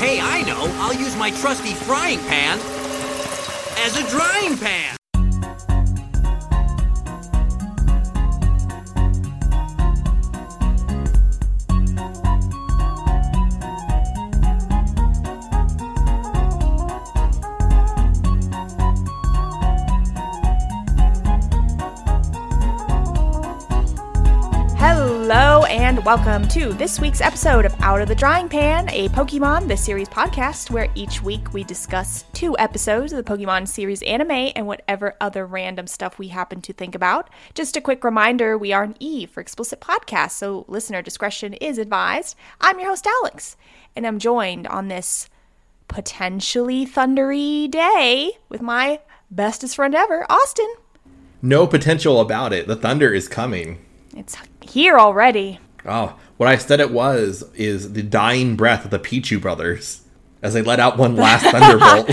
Hey, I know. I'll use my trusty frying pan as a drying pan. Hello and welcome to this week's episode of Out of the Drying Pan, a Pokemon The Series podcast where each week we discuss 2 episodes of the Pokemon series anime and whatever other random stuff we happen to think about. Just a quick reminder, we are an E for explicit podcast, so listener discretion is advised. I'm your host, Alex, and I'm joined on this potentially thundery day with my bestest friend ever, Austin. No potential about it. The thunder is coming. It's here already. Oh, what I said it is the dying breath of the Pichu brothers as they let out one last thunderbolt.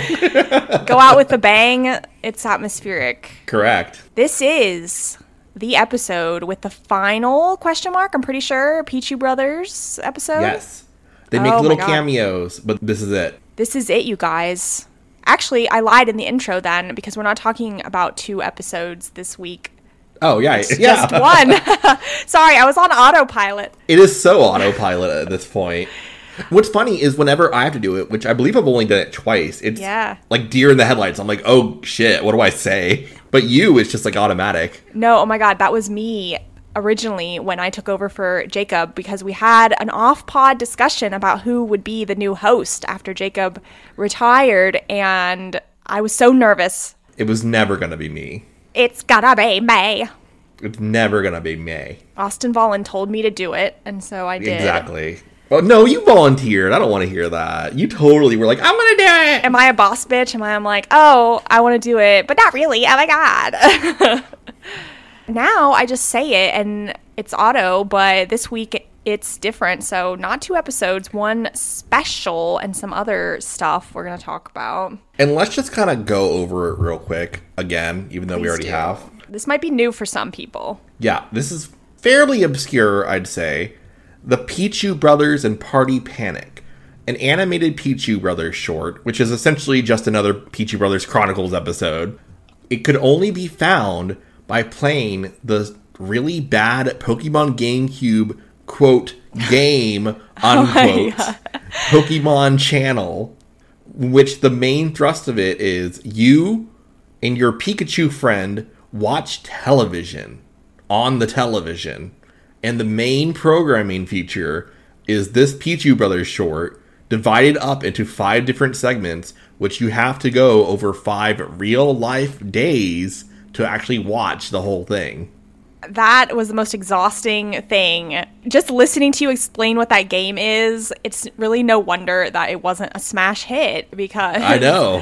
Go out with a bang. It's atmospheric. Correct. This is the episode with the final question mark, I'm pretty sure, Pichu Brothers episode. Yes. They make little cameos, but this is it. This is it, you guys. Actually, I lied in the intro then because we're not talking about 2 episodes this week. Oh, yeah. It's just one. Sorry, I was on autopilot. It is so autopilot at this point. What's funny is whenever I have to do it, which I believe I've only done it twice, it's like deer in the headlights. I'm like, oh, shit, what do I say? But it's just like automatic. No, oh my God, that was me originally when I took over for Jacob because we had an off-pod discussion about who would be the new host after Jacob retired, and I was so nervous. It was never going to be me. It's gotta be May. It's never gonna be May. Austin Vollen told me to do it, and so I did. Exactly. Oh, no, you volunteered. I don't want to hear that. You totally were like, I'm gonna do it. Am I a boss bitch? I'm like, oh, I want to do it, but not really. Oh my God. Now I just say it, and it's auto, but this week it's different. So not 2 episodes, 1 special, and some other stuff we're going to talk about. And let's just kind of go over it real quick again, even though we already have. This might be new for some people. Yeah, this is fairly obscure, I'd say. The Pichu Brothers and Party Panic, an animated Pichu Brothers short, which is essentially just another Pichu Brothers Chronicles episode. It could only be found by playing the really bad Pokemon GameCube quote game unquote Pokemon channel, which the main thrust of it is you and your Pikachu friend watch television on the television, and the main programming feature is this Pichu Brothers short divided up into 5 different segments, which you have to go over 5 real life days to actually watch the whole thing. That was the most exhausting thing. Just listening to you explain what that game is, it's really no wonder that it wasn't a smash hit, because I know.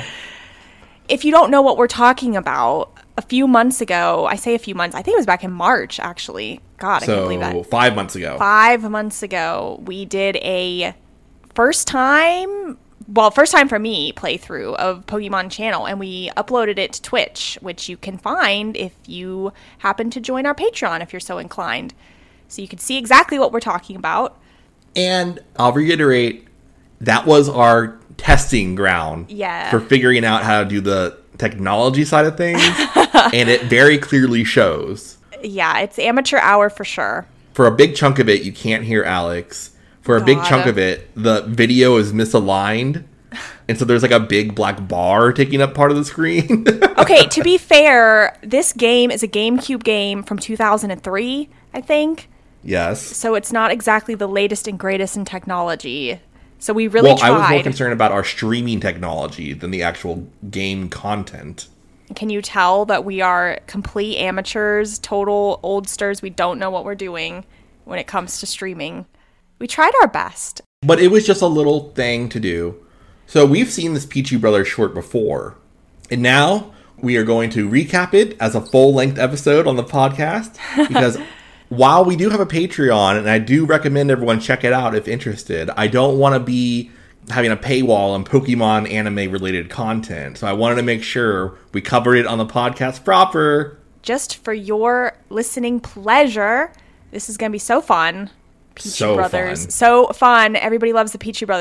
If you don't know what we're talking about, a few months ago, I say a few months, I think it was back in March, actually. God, I can't believe that. 5 months ago. 5 months ago, we did a first time for me playthrough of Pokemon Channel, and we uploaded it to Twitch, which you can find if you happen to join our Patreon if you're so inclined. So you can see exactly what we're talking about. And I'll reiterate, that was our testing ground for figuring out how to do the technology side of things, and it very clearly shows. Yeah, it's amateur hour for sure. For a big chunk of it, you can't hear Alex. For a big chunk of it, the video is misaligned, and so there's like a big black bar taking up part of the screen. Okay, to be fair, this game is a GameCube game from 2003, I think. Yes. So it's not exactly the latest and greatest in technology. So we really tried. I was more concerned about our streaming technology than the actual game content. Can you tell that we are complete amateurs, total oldsters? We don't know what we're doing when it comes to streaming. We tried our best. But it was just a little thing to do. So we've seen this Pichu Brothers short before. And now we are going to recap it as a full-length episode on the podcast. Because while we do have a Patreon, and I do recommend everyone check it out if interested, I don't want to be having a paywall on Pokemon anime-related content. So I wanted to make sure we covered it on the podcast proper. Just for your listening pleasure, this is going to be so fun. Pichu Brothers. So fun. Everybody loves the Pichu Brothers.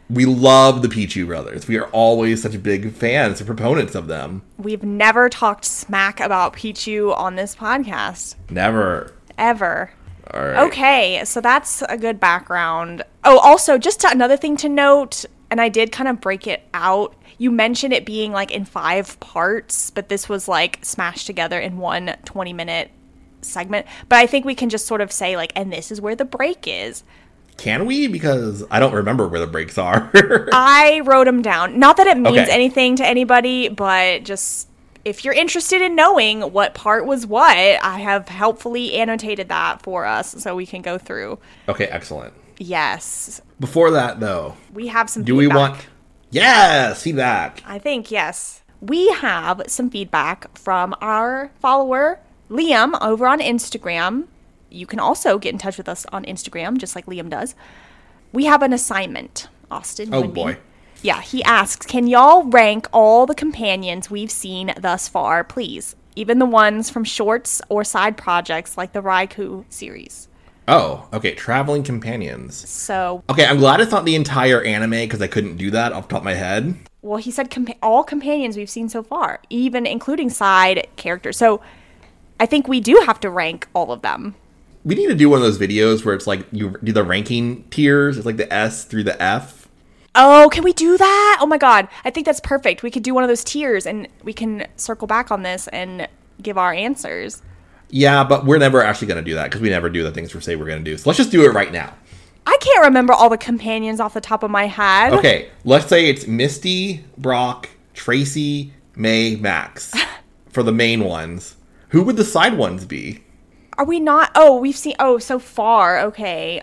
We love the Pichu brothers. We are always such big fans and proponents of them. We've never talked smack about Pichu on this podcast. Never. Ever. All right. Okay, so that's a good background. Oh, also, another thing to note, and I did kind of break it out. You mentioned it being like in 5 parts, but this was like smashed together in one 20-minute segment. But I think we can just sort of say like, and this is where the break is. Can we? Because I don't remember where the breaks are. I wrote them down. Not that it means Okay. anything to anybody, but just if you're interested in knowing what part was what, I have helpfully annotated that for us so we can go through. Okay, excellent. Yes. Before that, though, We have some do feedback. we want... Yes, feedback. I think, yes. We have some feedback from our follower, Liam, over on Instagram. You can also get in touch with us on Instagram, just like Liam does. We have an assignment, Austin. Oh, Winby. boy. Yeah, he asks, can y'all rank all the companions we've seen thus far, please? Even the ones from shorts or side projects like the Raikou series. Oh, okay, traveling companions. So, Okay, I'm glad it's not the entire anime because I couldn't do that off the top of my head. well, he said all companions we've seen so far, even including side characters. So, I think we do have to rank all of them. We need to do one of those videos where it's like you do the ranking tiers. It's like the S through the F. Oh, can we do that? Oh my god. I think that's perfect. We could do one of those tiers and we can circle back on this and give our answers. Yeah, but we're never actually going to do that because we never do the things we say we're going to do. So let's just do it right now. I can't remember all the companions off the top of my head. Okay, let's say it's Misty, Brock, Tracy, May, Max for the main ones. Who would the side ones be? Are we not? Oh, we've seen. Oh, so far. Okay.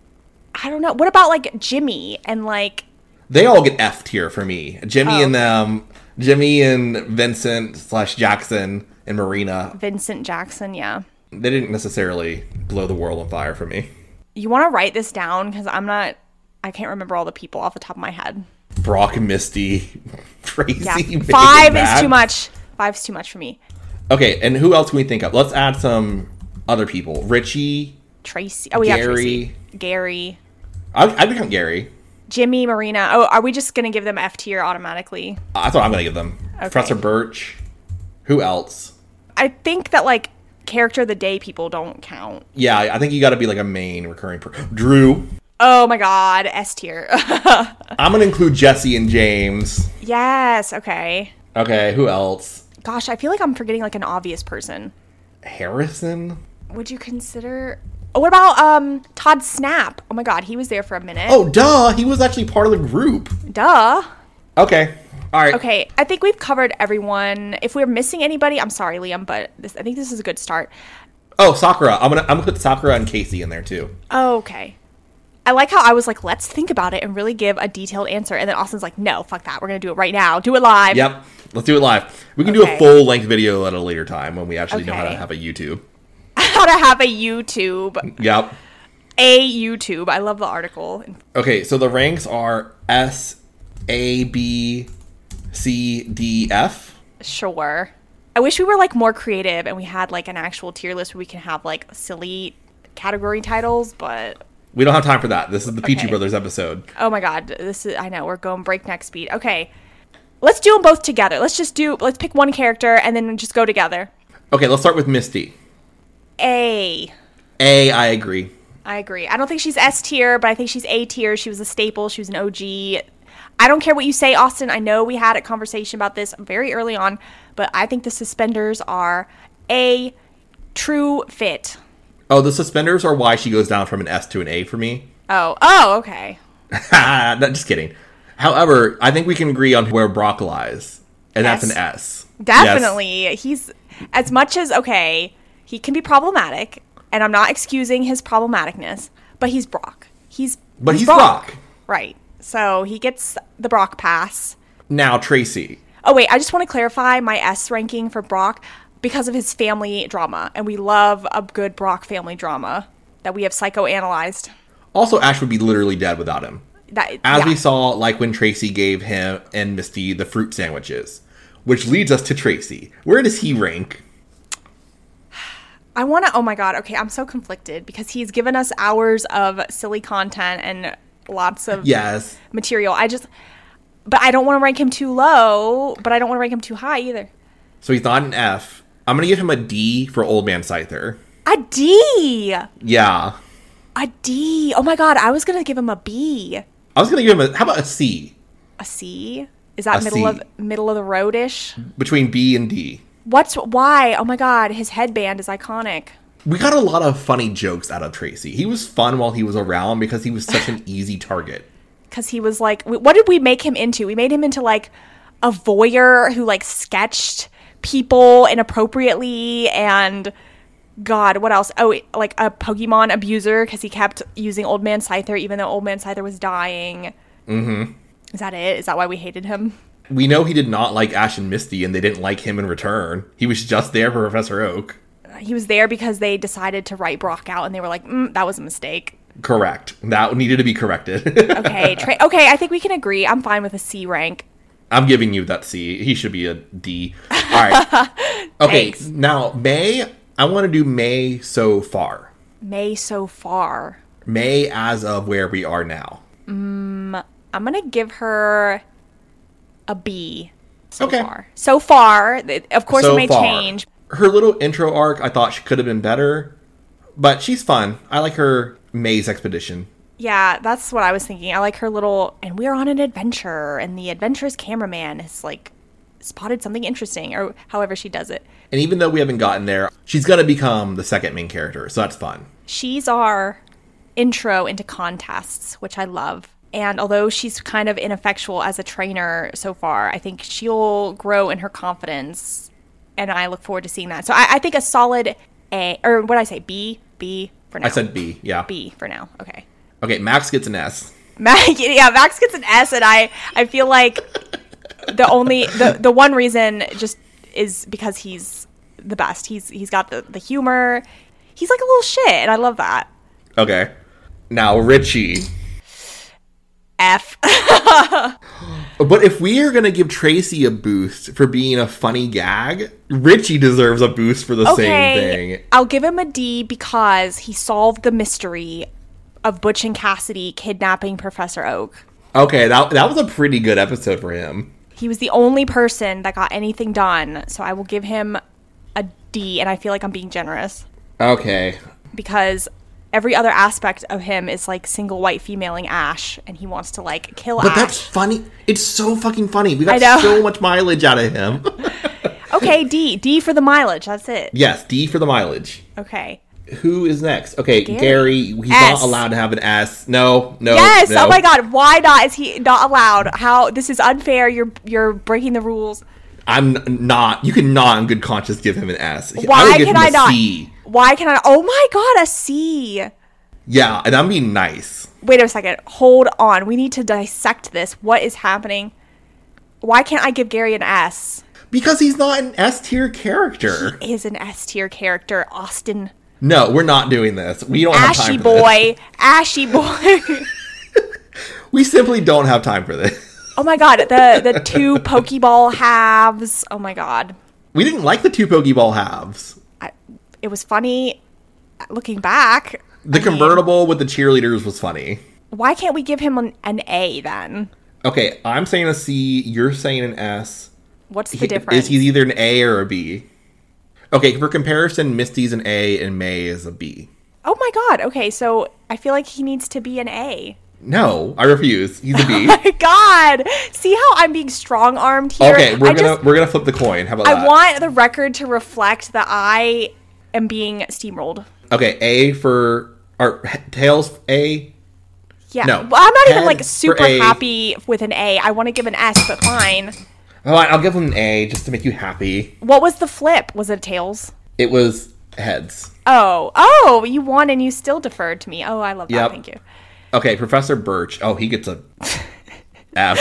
I don't know. What about like Jimmy and like. They all get F tier for me. Jimmy Oh. and Jimmy and Vincent / Jackson and Marina. Vincent Jackson, yeah. They didn't necessarily blow the world on fire for me. You want to write this down? Because I can't remember all the people off the top of my head. Brock and Misty, Tracy. Yeah. May, 5 is Max. too much. 5's too much for me. Okay, and who else can we think of? Let's add some other people. Richie, Tracy. Oh, yeah, Gary. Tracy. Gary. I'd become Gary. Jimmy, Marina. Oh, are we just going to give them F tier automatically? That's what I'm going to give them. Okay. Professor Birch. Who else? I think that like character of the day people don't count. Yeah, I think you got to be like a main recurring Drew. Oh my god, S tier. I'm going to include Jesse and James. Yes, okay. Okay, who else? Gosh, I feel like I'm forgetting like an obvious person. Harrison? Would you consider... Oh, what about Todd Snap? Oh my god, he was there for a minute. Oh, duh. He was actually part of the group. Duh. Okay. All right. Okay, I think we've covered everyone. If we're missing anybody, I'm sorry, Liam, but I think this is a good start. Oh, Sakura. I'm gonna put Sakura and Casey in there too. Oh, okay. I like how I was like, let's think about it and really give a detailed answer. And then Austin's like, no, fuck that. We're going to do it right now. Do it live. Yep. Let's do it live. We can do a Okay. full-length video at a later time when we actually know how to Okay. have a YouTube. How to have a YouTube. Yep. A YouTube. I love the article. Okay, so the ranks are S, A, B, C, D, F. Sure. I wish we were like more creative and we had like an actual tier list where we can have like silly category titles, but We don't have time for that. This is the Pichu Okay. Brothers episode. oh my god, I know, we're going breakneck speed. Okay. Let's do them both together. Let's pick one character and then just go together. Okay, let's start with Misty. A. A, I agree. I agree. I don't think she's S tier, but I think she's A tier. She was a staple. She was an OG. I don't care what you say, Austin. I know we had a conversation about this very early on, but I think the suspenders are a true fit. Oh, the suspenders are why she goes down from an S to an A for me. Oh, okay. No, just kidding. However, I think we can agree on where Brock lies, and that's S. an S. Definitely. He's as much as, okay, he can be problematic, and I'm not excusing his problematicness, but he's Brock. He's Brock. Right. So he gets the Brock pass. Now, Tracy. Oh, wait, I just want to clarify my S ranking for Brock because of his family drama, and we love a good Brock family drama that we have psychoanalyzed. Also, Ash would be literally dead without him. As Yeah. we saw, like when Tracy gave him and Misty the fruit sandwiches. Which leads us to Tracy. Where does he rank? I want to, oh my god, okay, I'm so conflicted because he's given us hours of silly content and lots of Yes. material. But I don't want to rank him too low, but I don't want to rank him too high either. So he's not an F. I'm going to give him a D for Old Man Scyther. A D! Yeah. A D. Oh my God, I was going to give him a B. I was going to give him how about a C? A C? Is that A middle of the road-ish? Between B and D. Why? Oh my God, his headband is iconic. We got a lot of funny jokes out of Tracy. He was fun while he was around because he was such an easy target. Because he was like, what did we make him into? We made him into like a voyeur who like sketched people inappropriately, and God, what else? Oh, like a Pokemon abuser because he kept using Old Man Scyther even though Old Man Scyther was dying. Mm-hmm. Is that it? Is that why we hated him? We know he did not like Ash and Misty, and they didn't like him in return. He was just there for Professor Oak. He was there because they decided to write Brock out, and they were like, that was a mistake. Correct. That needed to be corrected. Okay, okay, I think we can agree. I'm fine with a C rank. I'm giving you that C. He should be a D. All right. Okay, Thanks. now May, I want to do May so far. May so far. May as of where we are now. I'm going to give her a B so Okay. far. So far. Of course, So it may far. change. Her little intro arc, I thought she could have been better, but she's fun. I like her May's expedition. Yeah, that's what I was thinking. I like her little, and we're on an adventure, and the adventurous cameraman has, like, spotted something interesting, or however she does it. And even though we haven't gotten there, she's going to become the second main character, so that's fun. She's our intro into contests, which I love. And although she's kind of ineffectual as a trainer so far, I think she'll grow in her confidence, and I look forward to seeing that. So I think a solid A, or what did I say, B for now. I said B, yeah. B for now, okay. Okay, Max gets an S. Max gets an S, and I feel like the one reason just is because he's the best. He's got the humor. He's like a little shit, and I love that. Okay. Now, Richie. F. But if we are going to give Tracy a boost for being a funny gag, Richie deserves a boost for the same thing. I'll give him a D because he solved the mystery of Butch and Cassidy kidnapping Professor Oak. Okay, that was a pretty good episode for him. He was the only person that got anything done, so I will give him a D, and I feel like I'm being generous. Okay. Because every other aspect of him is like single white femaling Ash, and he wants to like kill But Ash. that's funny. It's so fucking funny. We I know. got so much mileage out of him. Okay, D for the mileage. That's it. Yes, D for the mileage. Okay. Who is next? Okay, Gary. He's S. not allowed to have an S. No. Yes. No. Oh my God. Why not? Is he not allowed? How? This is unfair. You're breaking the rules. I'm not. You cannot, in good conscience, give him an S. Why would give can him I a not? C. Why can I? Oh my God, a C. Yeah, and I'm being nice. Wait a second. Hold on. We need to dissect this. What is happening? Why can't I give Gary an S? Because he's not an S tier character. He is an S tier character. Austin. No, we're not doing this. We don't have Ashy time for boy. Ashy boy. this. We simply don't have time for this. Oh my God. The two Pokeball halves. Oh my God. We didn't like the two Pokeball halves. It was funny looking back. The convertible with the cheerleaders was funny. Why can't we give him an A then? Okay, I'm saying a C. You're saying an S. What's the difference? Is he either an A or a B? Okay, for comparison, Misty's an A and May is a B. Oh my God. Okay, so I feel like he needs to be an A. No, I refuse. He's a B. Oh my God. See how I'm being strong-armed here? Okay, we're gonna flip the coin. How about that? I want the record to reflect that I am being steamrolled. Okay, A for Tails A. Yeah. No. Well, I'm not even Head like for super A. happy with an A. I want to give an S, but fine. All right, I'll give him an A just to make you happy. What was the flip? Was it Tails? It was heads. Oh, you won and you still deferred to me. Oh, I love that. Yep. Thank you. Okay, Professor Birch. Oh, he gets a F.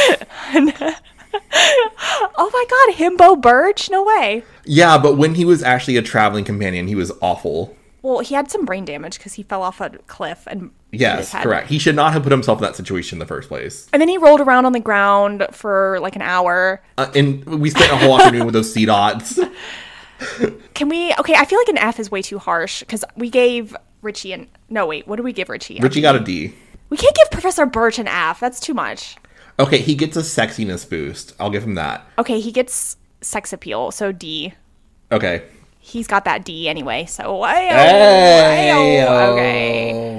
Oh my God, Himbo Birch? No way. Yeah, but when he was actually a traveling companion, he was awful. Well, he had some brain damage because he fell off a cliff and hit his Yes, head. correct. He should not have put himself in that situation in the first place. And then he rolled around on the ground for like an hour. And we spent a whole afternoon with those C dots. Can we? Okay, I feel like an F is way too harsh because we gave Richie an. No, wait, what did we give Richie? Richie got a D. We can't give Professor Birch an F. That's too much. Okay, he gets a sexiness boost. I'll give him that. Okay, he gets sex appeal, so D. Okay. He's got that D anyway, so okay.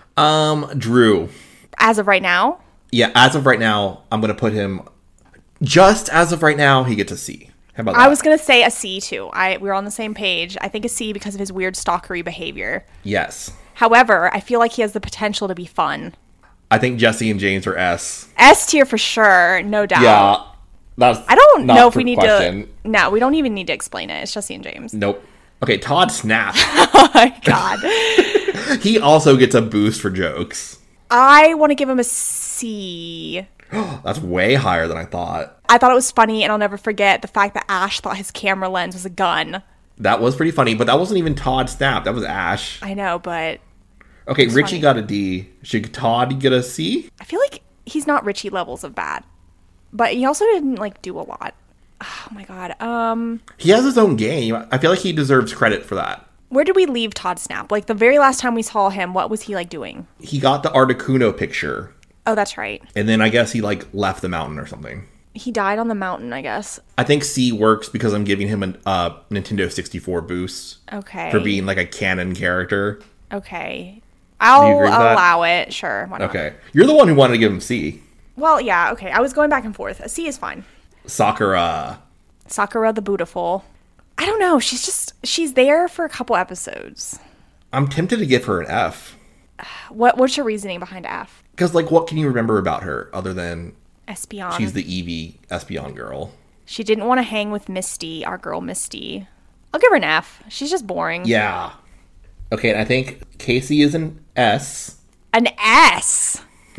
Drew. As of right now? Yeah, as of right now, I'm going to put him, just as of right now, he gets a C. How about that? I was going to say a C too. We're on the same page. I think a C because of his weird stalkery behavior. Yes. However, I feel like he has the potential to be fun. I think Jesse and James are S. S tier for sure, no doubt. Yeah. That's I don't not know if for we need question. to. No, we don't even need to explain it. It's Jesse and James. Nope. Okay, Todd Snap. Oh my god. He also gets a boost for jokes. I want to give him a C. That's way higher than I thought. I thought it was funny, and I'll never forget the fact that Ash thought his camera lens was a gun. That was pretty funny, but that wasn't even Todd Snap. That was Ash. I know, but Okay, Richie funny. got a D. Should Todd get a C? I feel like he's not Richie levels of bad. But he also didn't, like, do a lot. Oh my god. He has his own game. I feel like he deserves credit for that. Where did we leave Todd Snap? Like, the very last time we saw him, what was he, like, doing? He got the Articuno picture, Oh, that's right. and then I guess he, like, left the mountain or something. He died on the mountain, I guess. I think C works because I'm giving him a Nintendo 64 boost Okay. for being, like, a canon character. Okay. I'll agree with that? allow it. Sure. Why not? Okay. You're the one who wanted to give him C. Well, yeah, okay. I was going back and forth. A C is fine. Sakura. Sakura the Beautiful. I don't know. She's there for a couple episodes. I'm tempted to give her an F. What's your reasoning behind F? Because, like, what can you remember about her other than Espeon. she's the Eevee Espeon girl? She didn't want to hang with Misty, our girl Misty. I'll give her an F. She's just boring. Yeah. Okay, and I think Casey is an S. An S.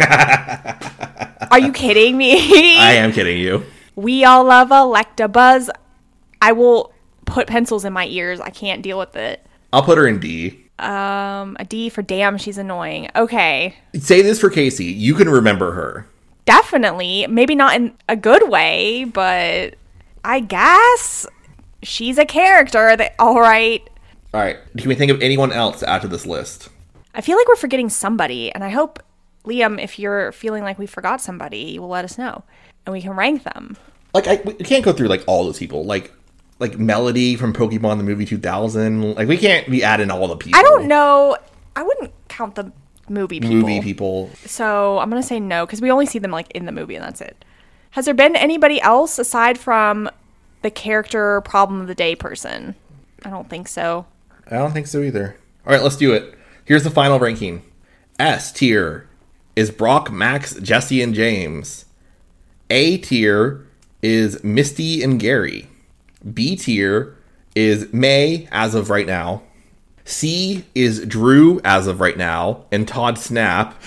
Are you kidding me? I am kidding you. We all love Electabuzz. I will put pencils in my ears. I can't deal with it. I'll put her in D. A D for damn, she's annoying. Okay. Say this for Casey. You can remember her. Definitely. Maybe not in a good way, but I guess she's a character that, all right. All right. Can we think of anyone else to add to this list? I feel like we're forgetting somebody, and I hope, Liam, if you're feeling like we forgot somebody, you will let us know, and we can rank them. Like, we can't go through, like, all those people. Like Melody from Pokemon the movie 2000. Like, we can't be adding all the people. I don't know. I wouldn't count the movie people. So I'm going to say no, because we only see them, like, in the movie, and that's it. Has there been anybody else aside from the character problem of the day person? I don't think so. I don't think so either. All right, let's do it. Here's the final ranking. S tier is Brock, Max, Jesse, and James. A tier is Misty and Gary. B tier is May as of right now. C is Drew as of right now and Todd Snap.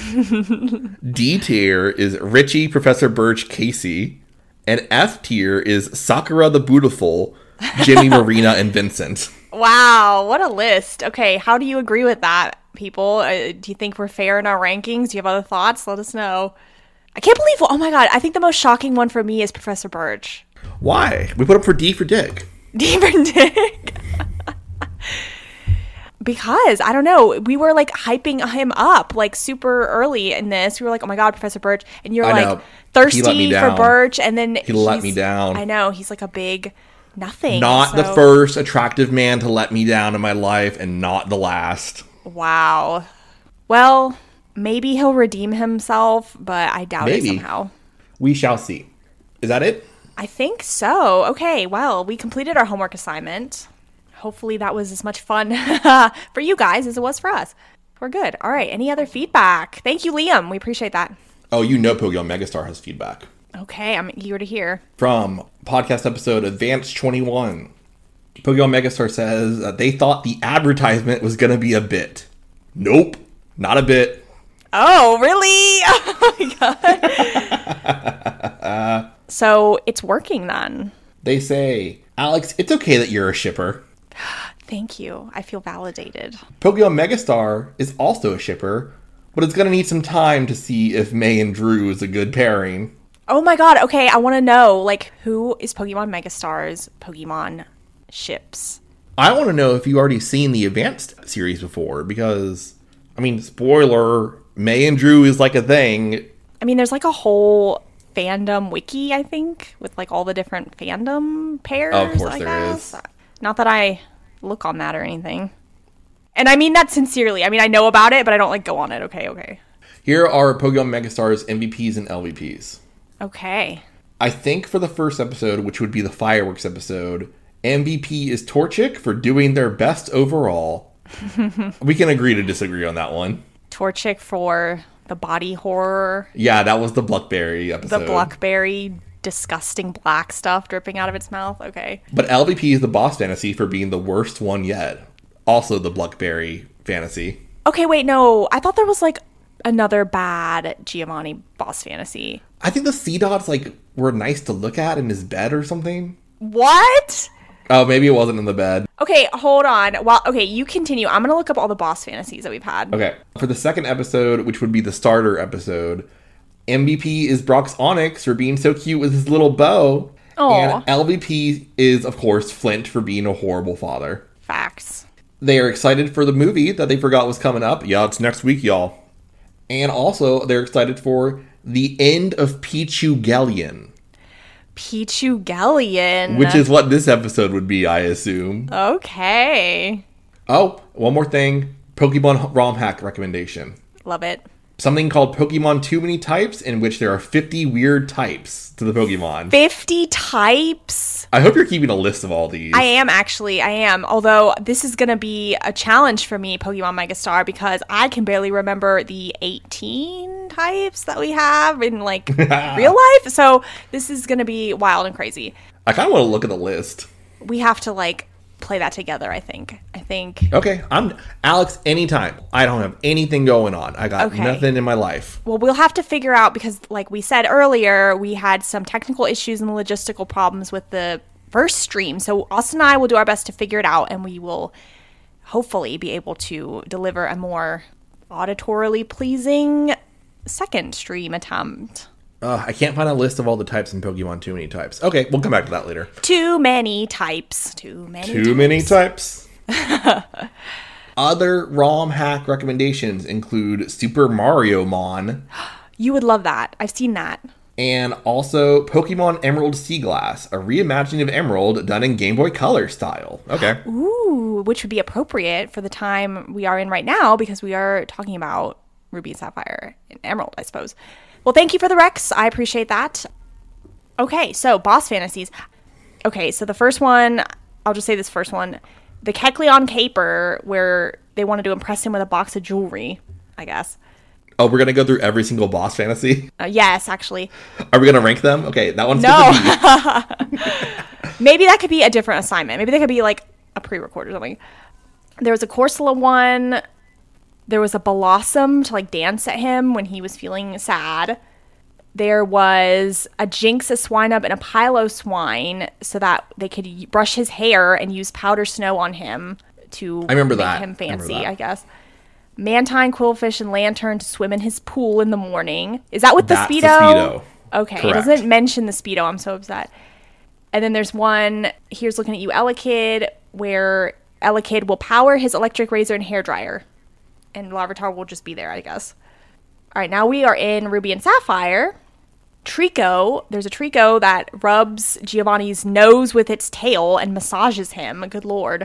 D tier is Richie, Professor Birch, Casey. And F tier is Sakura the Beautiful, Jimmy, Marina, and Vincent. Wow, what a list. Okay, how do you agree with that, people? Do you think we're fair in our rankings? Do you have other thoughts? Let us know. I can't believe, oh my god, I think the most shocking one for me is Professor Birch. Why? We put him for D for Dick. D for Dick? Because, I don't know, we were like hyping him up like super early in this. We were like, oh my god, Professor Birch. And you're I like know. thirsty He let me for down. Birch. And then He let me down. I know, he's like a big nothing. Not the so- first attractive man to let me down in my life, and not the last. Wow. Well, maybe he'll redeem himself, but I doubt it Maybe. somehow. We shall see. Is that it? I think so. Okay, well, we completed our homework assignment. Hopefully that was as much fun for you guys as it was for us. We're good. All right, any other feedback? Thank you, Liam. We appreciate that. Oh, you know Pokemon Megastar has feedback. Okay, I'm eager to hear. From podcast episode Advance 21. Pokemon Megastar says that they thought the advertisement was going to be a bit. Nope, not a bit. Oh, really? Oh my god. So it's working then. They say, Alex, it's okay that you're a shipper. Thank you. I feel validated. Pokemon Megastar is also a shipper, but it's going to need some time to see if May and Drew is a good pairing. Oh my god. Okay, I want to know, like, who is Pokemon Megastar's Pokemon ships? I want to know if you've already seen the Advanced series before, because, I mean, spoiler, May and Drew is like a thing. I mean, there's like a whole fandom wiki, I think, with like all the different fandom pairs. Oh, of course I there guess. is. Not that I look on that or anything. And I mean that sincerely. I mean, I know about it, but I don't like go on it. Okay. Here are Pokemon Megastars MVPs and LVPs. Okay. I think for the first episode, which would be the fireworks episode, MVP is Torchic for doing their best overall. We can agree to disagree on that one. Torchic for the body horror. Yeah, that was the Bluckberry episode. The Bluckberry disgusting black stuff dripping out of its mouth. Okay. But LVP is the Boss Fantasy for being the worst one yet. Also the Bluckberry Fantasy. Okay, wait, no. I thought there was like another bad Giovanni Boss Fantasy. I think the Seedots like were nice to look at in his bed or something. What? Oh, maybe it wasn't in the bed. Okay, hold on. Okay, you continue. I'm going to look up all the boss fantasies that we've had. Okay. For the second episode, which would be the starter episode, MVP is Brock's Onyx for being so cute with his little bow. Aw. And LVP is, of course, Flint for being a horrible father. Facts. They are excited for the movie that they forgot was coming up. Yeah, it's next week, y'all. And also, they're excited for the end of Pichu-Gellion. Pichu-Gellion. Which is what this episode would be, I assume. Okay. Oh, one more thing. Pokemon ROM hack recommendation. Love it. Something called Pokemon Too Many Types, in which there are 50 weird types to the Pokemon. 50 types? I hope you're keeping a list of all these. I am. Although this is going to be a challenge for me, Pokemon Megastar, because I can barely remember the 18 types that we have in like real life. So this is going to be wild and crazy. I kind of want to look at the list. We have to like play that together, I think. Okay, I'm Alex anytime. I don't have anything going on. I got nothing in my life. Well, we'll have to figure out, because like we said earlier, we had some technical issues and logistical problems with the first stream. So Austin and I will do our best to figure it out, and we will hopefully be able to deliver a more auditorily pleasing second stream attempt. I can't find a list of all the types in Pokemon Too Many Types. Okay, we'll come back to that later. Too many types. Too many types. Other ROM hack recommendations include Super Mario Mon. You would love that. I've seen that. And also Pokemon Emerald Sea Glass, a reimagining of Emerald done in Game Boy Color style. Okay. Ooh, which would be appropriate for the time we are in right now, because we are talking about Ruby and Sapphire and Emerald, I suppose. Well, thank you for the Rex. I appreciate that. Okay, so boss fantasies. Okay, so the first one, I'll just say this first one. The Kecleon Caper, where they wanted to impress him with a box of jewelry, I guess. Oh, we're going to go through every single boss fantasy? Yes, actually. Are we going to rank them? Okay, that one's no. Maybe that could be a different assignment. Maybe that could be like a pre-record or something. There was a Corsola one. There was a Blossom to like dance at him when he was feeling sad. There was a Jinx, a Swinub, and a Piloswine so that they could brush his hair and use powder snow on him to make him fancy, I guess. Mantine, Quillfish, and Lantern to swim in his pool in the morning. Is that with the Speedo? The Speedo. Okay, correct. It doesn't mention the Speedo. I'm so upset. And then there's one, here's looking at you, Elekid, where Elekid will power his electric razor and hairdryer. And Larvitar will just be there, I guess. All right, now we are in Ruby and Sapphire. Trico, there's a Trico that rubs Giovanni's nose with its tail and massages him. Good lord.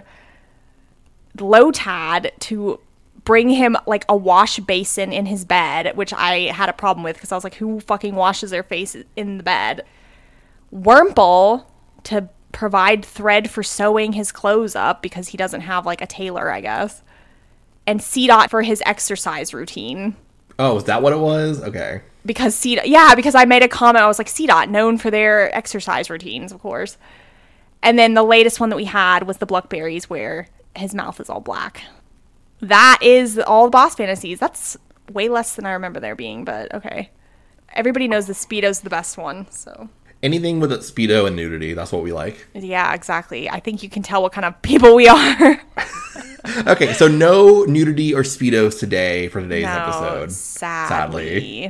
Lotad to bring him like a wash basin in his bed, which I had a problem with because I was like, who fucking washes their face in the bed? Wurmple to provide thread for sewing his clothes up because he doesn't have like a tailor, I guess. And Seedot for his exercise routine. Oh, is that what it was? Okay. Because because I made a comment. I was like, Seedot, known for their exercise routines, of course. And then the latest one that we had was the Bluckberries, where his mouth is all black. That is all the boss fantasies. That's way less than I remember there being, but okay. Everybody knows the Speedo's the best one, so. Anything with a Speedo and nudity, that's what we like. Yeah, exactly. I think you can tell what kind of people we are. Okay, so no nudity or Speedos today for today's episode. Sadly.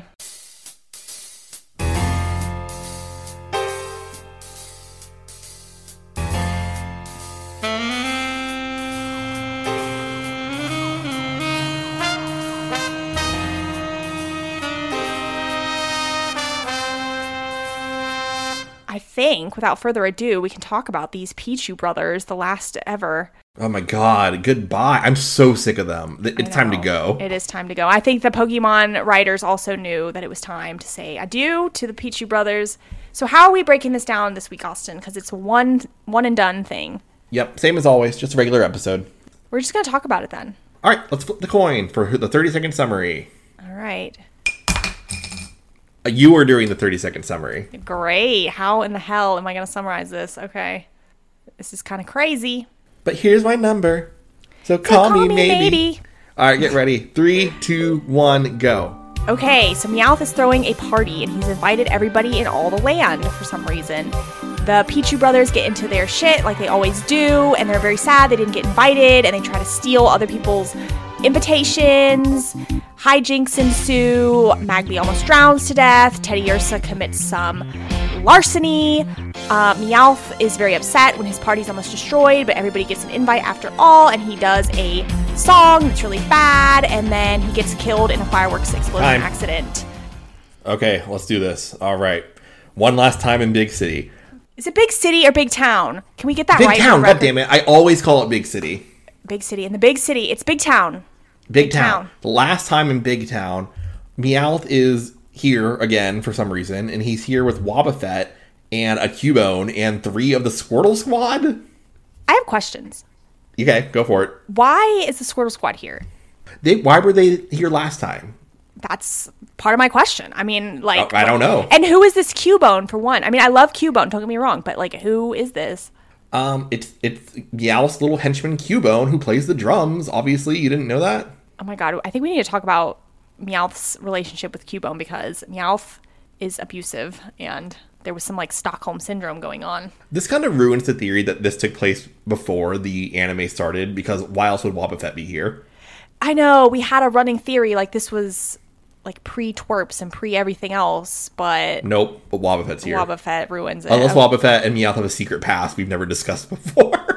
I think, without further ado, we can talk about these Pichu brothers, the last ever. Oh my god, goodbye. I'm so sick of them. It's time to go. It is time to go. I think the Pokemon writers also knew that it was time to say adieu to the Pichu brothers. So how are we breaking this down this week, Austin? Because it's a one and done thing. Yep, same as always, just a regular episode. We're just going to talk about it then. All right, let's flip the coin for the 30-second summary. All right. You are doing the 30-second summary. Great. How in the hell am I going to summarize this? Okay. This is kind of crazy. But here's my number. So call me maybe. All right, get ready. 3, 2, 1, go. Okay, so Meowth is throwing a party, and he's invited everybody in all the land for some reason. The Pichu brothers get into their shit like they always do, and they're very sad they didn't get invited, and they try to steal other people's invitations. Hijinks ensue. Magby almost drowns to death. Teddiursa commits some larceny. Meowth is very upset when his party's almost destroyed, but everybody gets an invite after all, and he does a song that's really bad, and then he gets killed in a fireworks explosion accident. Okay, let's do this. All right. One last time in Big City. Is it Big City or Big Town? Can we get that Big right? Big Town, goddammit. I always call it Big City. Big City. In the Big City, it's Big Town. Big Town. The last time in Big Town, Meowth is here again for some reason, and he's here with Wobbuffet and a Cubone and 3 of the Squirtle Squad. I have questions. Okay, go for it. Why is the Squirtle Squad here? Why were they here last time? That's part of my question. I mean, like... I don't know. And who is this Cubone, for one? I mean, I love Cubone, don't get me wrong, but, like, who is this? It's Meowth's little henchman Cubone who plays the drums. Obviously, you didn't know that? Oh my god, I think we need to talk about Meowth's relationship with Cubone, because Meowth is abusive, and there was some, like, Stockholm Syndrome going on. This kind of ruins the theory that this took place before the anime started, because why else would Wobbuffet be here? I know, we had a running theory, like, this was, like, pre-twerps and pre-everything else, but... Nope, but Wobbuffet's here. Wobbuffet ruins it. Unless Wobbuffet and Meowth have a secret past we've never discussed before.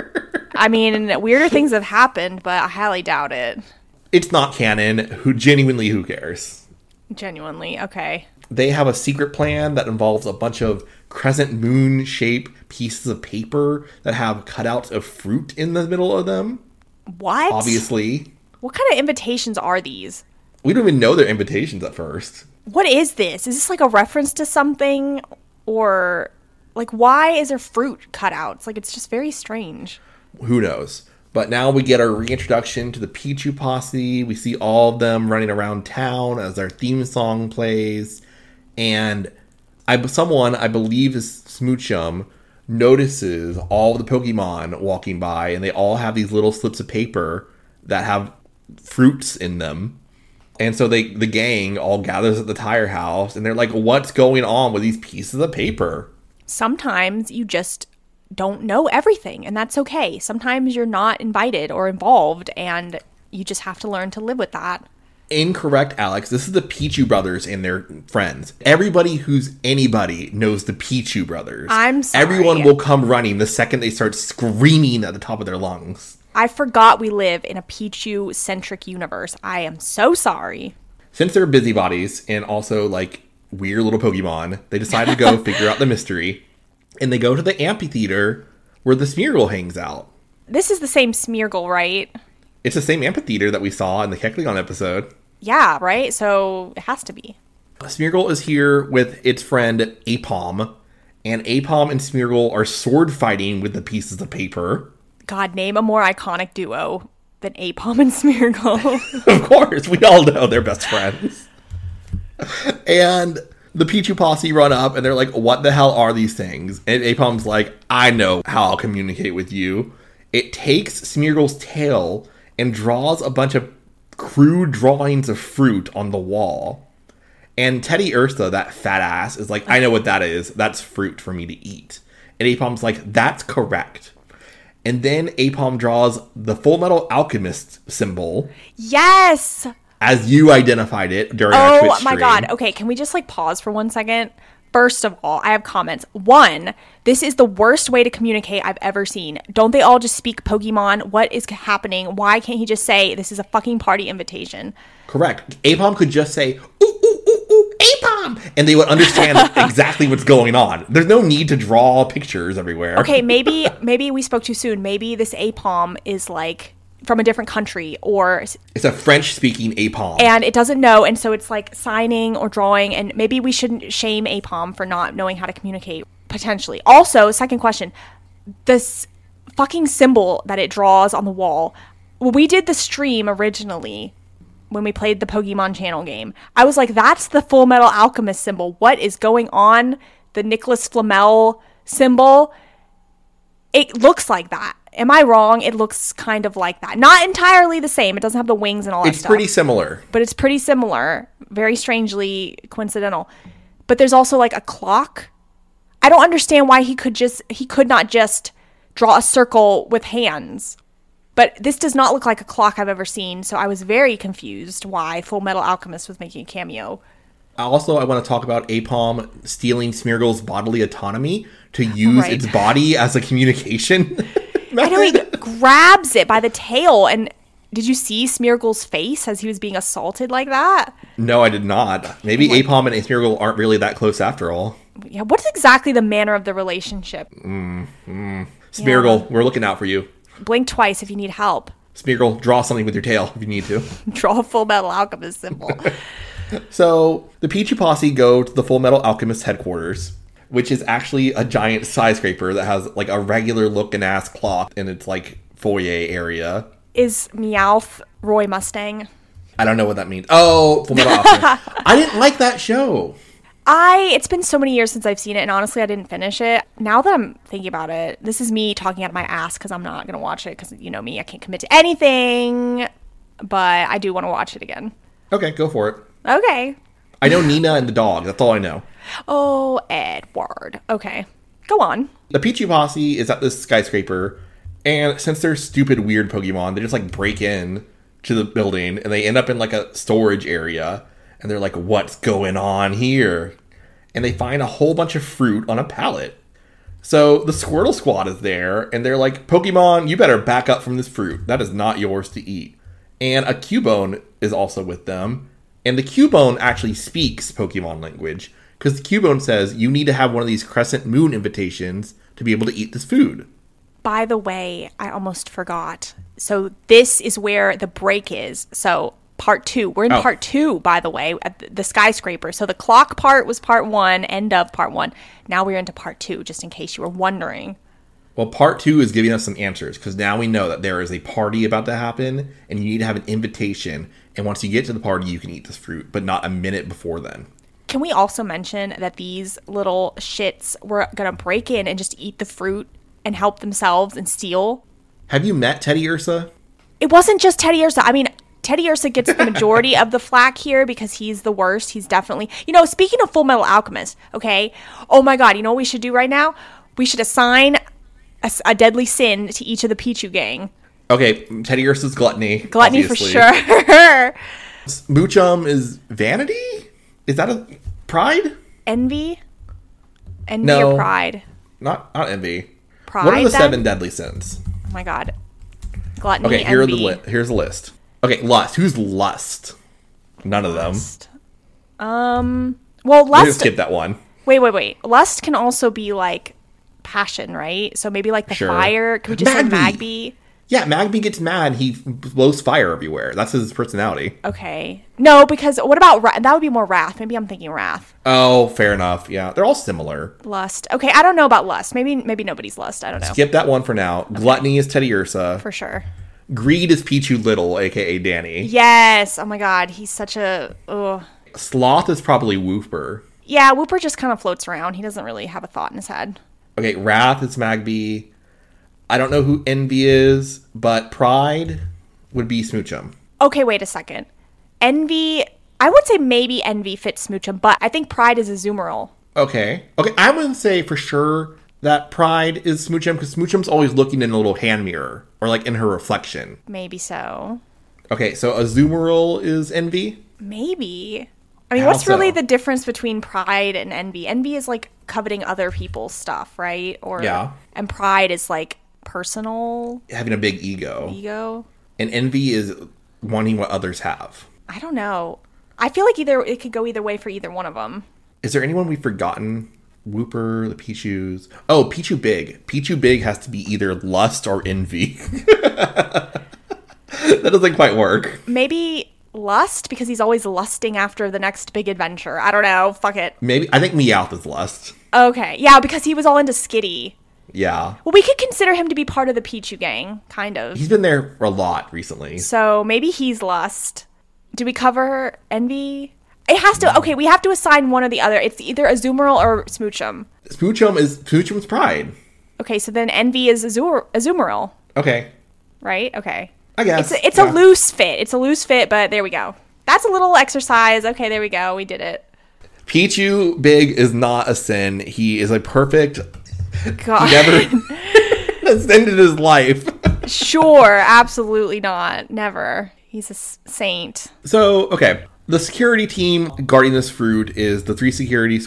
I mean, weirder things have happened, but I highly doubt it. It's not canon. Who cares? Genuinely, okay. They have a secret plan that involves a bunch of crescent moon shape pieces of paper that have cutouts of fruit in the middle of them. What? Obviously. What kind of invitations are these? We don't even know their invitations at first. What is this? Is this like a reference to something? Or, like, why is there fruit cutouts? Like, it's just very strange. Who knows? But now we get our reintroduction to the Pichu posse. We see all of them running around town as their theme song plays. And someone, I believe is Smoochum, notices all the Pokemon walking by. And they all have these little slips of paper that have fruits in them. And so the gang all gathers at the tire house. And they're like, what's going on with these pieces of paper? Sometimes you just don't know everything, and that's okay. Sometimes you're not invited or involved, and you just have to learn to live with that. Incorrect, Alex. This is the Pichu brothers and their friends. Everybody who's anybody knows the Pichu brothers. I'm sorry. Everyone will come running the second they start screaming at the top of their lungs. I forgot we live in a Pichu-centric universe. I am so sorry. Since they're busybodies and also, like, weird little Pokemon, they decide to go figure out the mystery. And they go to the amphitheater where the Smeargle hangs out. This is the same Smeargle, right? It's the same amphitheater that we saw in the Kecleon episode. Yeah, right? So it has to be. Smeargle is here with its friend Aipom. And Aipom and Smeargle are sword fighting with the pieces of paper. God, name a more iconic duo than Aipom and Smeargle. Of course, we all know they're best friends. And the Pichu posse run up and they're like, what the hell are these things? And Aipom's like, I know how I'll communicate with you. It takes Smeargle's tail and draws a bunch of crude drawings of fruit on the wall. And Teddiursa, that fat ass, is like, I know what that is. That's fruit for me to eat. And Aipom's like, that's correct. And then Aipom draws the Full Metal Alchemist symbol. Yes! As you identified it during our Twitch stream. Oh my god. Okay, can we just like pause for 1 second? First of all, I have comments. 1, this is the worst way to communicate I've ever seen. Don't they all just speak Pokemon? What is happening? Why can't he just say this is a fucking party invitation? Correct. Aipom could just say, ooh, ooh, ooh, ooh, Aipom! And they would understand exactly what's going on. There's no need to draw pictures everywhere. Okay, maybe we spoke too soon. Maybe this Aipom is like from a different country, or it's a French-speaking Aipom. And it doesn't know, and so it's like signing or drawing, and maybe we shouldn't shame Aipom for not knowing how to communicate, potentially. Also, second question, this fucking symbol that it draws on the wall. When we did the stream originally, when we played the Pokemon channel game, I was like, that's the Full Metal Alchemist symbol. What is going on? The Nicholas Flamel symbol. It looks like that. Am I wrong? It looks kind of like that. Not entirely the same. It doesn't have the wings and all that stuff. It's pretty similar. But it's pretty similar. Very strangely coincidental. But there's also like a clock. I don't understand why he could not just draw a circle with hands. But this does not look like a clock I've ever seen. So I was very confused why Full Metal Alchemist was making a cameo. Also, I want to talk about Aipom stealing Smeargle's bodily autonomy to use its body as a communication method. I know, he grabs it by the tail. And did you see Smeargle's face as he was being assaulted like that? No, I did not. Maybe Aipom and Smeargle aren't really that close after all. Yeah, what's exactly the manner of the relationship? Smeargle, we're looking out for you. Blink twice if you need help. Smeargle, draw something with your tail if you need to. Draw a Full Metal Alchemist symbol. So, the Pichu Posse go to the Full Metal Alchemist headquarters, which is actually a giant skyscraper that has like a regular looking ass clock in its like foyer area. Is Meowth Roy Mustang? I don't know what that means. Oh, Full Metal Alchemist. I didn't like that show. It's been so many years since I've seen it, and honestly, I didn't finish it. Now that I'm thinking about it, this is me talking out of my ass because I'm not going to watch it because, you know me, I can't commit to anything, but I do want to watch it again. Okay, go for it. Okay. I know Nina and the dog. That's all I know. Oh, Edward. Okay. Go on. The Pichu Posse is at this skyscraper, and since they're stupid, weird Pokemon, they just like break in to the building, and they end up in like a storage area, and they're like, what's going on here? And they find a whole bunch of fruit on a pallet. So the Squirtle Squad is there, and they're like, Pokemon, you better back up from this fruit. That is not yours to eat. And a Cubone is also with them. And the Cubone actually speaks Pokemon language, because the Cubone says you need to have one of these Crescent Moon invitations to be able to eat this food. By the way, I almost forgot. So this is where the break is. So part 2. We're in part 2, by the way, at the skyscraper. So the clock part was part 1, end of part 1. Now we're into part 2, just in case you were wondering. Well, part 2 is giving us some answers, because now we know that there is a party about to happen, and you need to have an invitation. And once you get to the party, you can eat this fruit, but not a minute before then. Can we also mention that these little shits were going to break in and just eat the fruit and help themselves and steal? Have you met Teddy Ursa? It wasn't just Teddy Ursa. I mean, Teddy Ursa gets the majority of the flack here because he's the worst. He's definitely... You know, speaking of Full Metal Alchemist, okay? Oh my god, you know what we should do right now? We should assign a deadly sin to each of the Pichu gang. Okay, Teddy Ursa's Gluttony. Gluttony obviously. for sure. Smoochum is Vanity? Is that a Pride? Envy? Envy No. or Pride? Not Envy. Pride, What are the then? 7 deadly sins? Oh my god. Gluttony, Okay, here's envy. the list. Okay, Lust. Who's Lust? None of them. Well, We're gonna Lust... skip that one. Wait. Lust can also be, like, passion, right? So maybe, like, the Sure. fire. Could we just say Magby. Magby? Yeah, Magby gets mad. He blows fire everywhere. That's his personality. Okay. No, because what about... That would be more Wrath. Maybe I'm thinking Wrath. Oh, fair enough. Yeah, they're all similar. Lust. Okay, I don't know about Lust. Maybe nobody's Lust. I don't know. Skip that one for now. Okay. Gluttony is Teddy Ursa. For sure. Greed is Pichu Little, a.k.a. Danny. Yes. Oh my god. He's such a... Ugh. Sloth is probably Wooper. Yeah, Wooper just kind of floats around. He doesn't really have a thought in his head. Okay, Wrath is Magby. I don't know who Envy is, but Pride would be Smoochum. Okay, wait a second. Envy... I would say maybe Envy fits Smoochum, but I think Pride is Azumarill. Okay, I wouldn't say for sure that Pride is Smoochum, because Smoochum's always looking in a little hand mirror, or like in her reflection. Maybe so. Okay, so Azumarill is Envy? Maybe. I mean, How what's really so? the difference between Pride and Envy? Envy is like coveting other people's stuff, right? Or Yeah. And Pride is like personal Having a big ego. ego. And Envy is wanting what others have. I don't know. I feel like it could go either way for either one of them. Is there anyone we've forgotten? Whooper, the Pichus. Oh, Pichu Big. Pichu Big has to be either lust or envy. That doesn't quite work. Maybe lust, because he's always lusting after the next big adventure. I don't know. Fuck it. Maybe. I think Meowth is lust. Okay. Yeah, because he was all into Skitty. Yeah. Well, we could consider him to be part of the Pichu gang, kind of. He's been there a lot recently. So maybe he's lust. Do we cover envy? It has to. Okay, we have to assign one or the other. It's either Azumarill or Smoochum. Smoochum's pride. Okay, so then envy is Azumarill. Okay. Right? Okay. I guess. It's a loose fit. It's a loose fit, but there we go. That's a little exercise. Okay, there we go. We did it. Pichu Big is not a sin. He is a perfect... God. He never ascended his life. Sure, absolutely not. Never. He's a saint. So, okay. The security team guarding this fruit is the three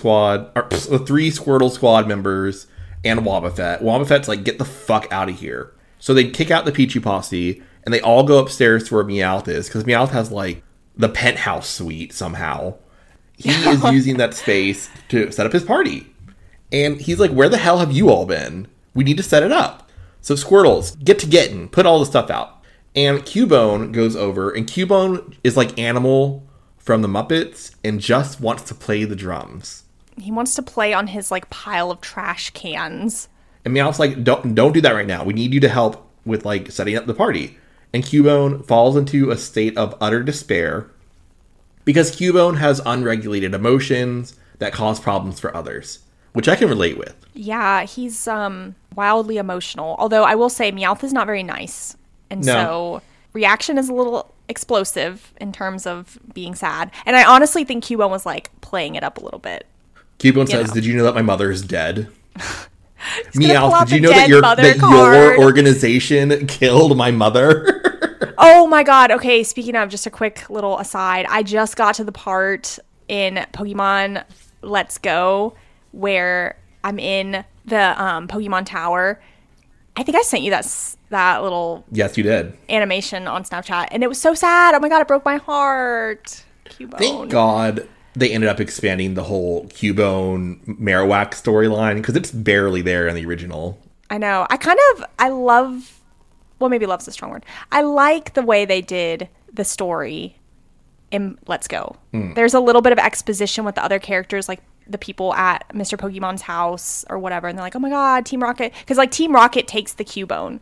Squirtle squad members and Wobbuffet. Wobbuffet's like, get the fuck out of here. So they kick out the Pichu posse, and they all go upstairs to where Meowth is, because Meowth has, like, the penthouse suite somehow. He is using that space to set up his party. And he's like, where the hell have you all been? We need to set it up. So Squirtles, get to getting. Put all the stuff out. And Cubone goes over, and Cubone is like Animal from the Muppets and just wants to play the drums. He wants to play on his, like, pile of trash cans. And Meowth's like, don't do that right now. We need you to help with, like, setting up the party. And Cubone falls into a state of utter despair because Cubone has unregulated emotions that cause problems for others, which I can relate with. Yeah, he's wildly emotional. Although I will say Meowth is not very nice. And so reaction is a little explosive in terms of being sad. And I honestly think Cubone was, like, playing it up a little bit. Cubone says, did you know that my mother is dead? Meowth, did you know that your organization killed my mother? Oh my god. Okay, speaking of, just a quick little aside. I just got to the part in Pokemon Let's Go where I'm in the Pokemon Tower. I think I sent you that little... Yes, you did. ...animation on Snapchat. And it was so sad. Oh my god, it broke my heart. Cubone. Thank God they ended up expanding the whole Cubone Marowak storyline, because it's barely there in the original. I know. I love... Well, maybe love's a strong word. I like the way they did the story in Let's Go. There's a little bit of exposition with the other characters, like the people at Mr. Pokemon's house or whatever, and they're like, oh my god, Team Rocket, because like Team Rocket takes the Cubone,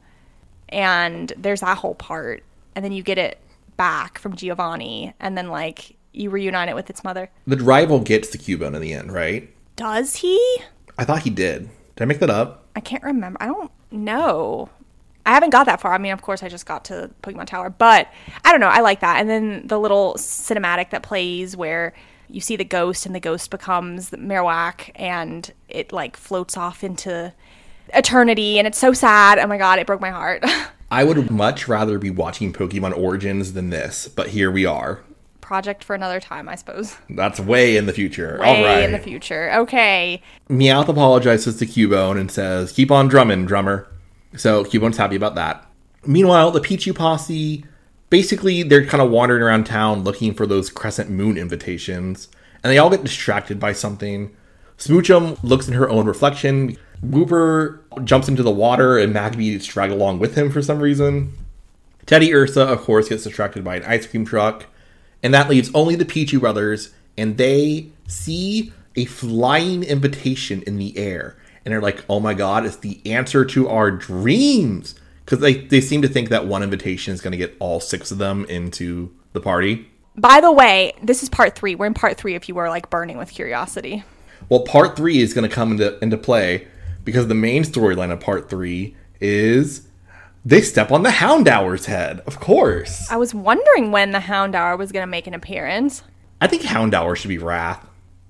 and there's that whole part, and then you get it back from Giovanni, and then like you reunite it with its mother. The rival gets the Cubone in the end, right? Does he? I thought he did. Did I make that up? I can't remember. I don't know. I haven't got that far. I mean, of course, I just got to Pokemon Tower, but I don't know. I like that. And then the little cinematic that plays where you see the ghost, and the ghost becomes the Marowak, and it like floats off into eternity, and it's so sad. Oh my god, it broke my heart. I would much rather be watching Pokemon Origins than this, but here we are. Project for another time, I suppose. That's way in the future. Way all right. in the future. Okay. Meowth apologizes to Cubone and says, keep on drumming, drummer. So Cubone's happy about that. Meanwhile, the Pichu posse, basically they're kind of wandering around town looking for those Crescent Moon invitations, and they all get distracted by something. Smoochum looks in her own reflection. Whooper jumps into the water, and Magby is dragged along with him for some reason. Teddy Ursa, of course, gets distracted by an ice cream truck, and that leaves only the Pichu brothers, and they see a flying invitation in the air. And they're like, oh my god, it's the answer to our dreams. Because they seem to think that one invitation is going to get all 6 of them into the party. By the way, this is part 3. We're in part 3 if you were like burning with curiosity. Well, part 3 is going to come into play because the main storyline of part 3 is they step on the Houndour's head. Of course. I was wondering when the Houndour was going to make an appearance. I think Houndour should be Wrath.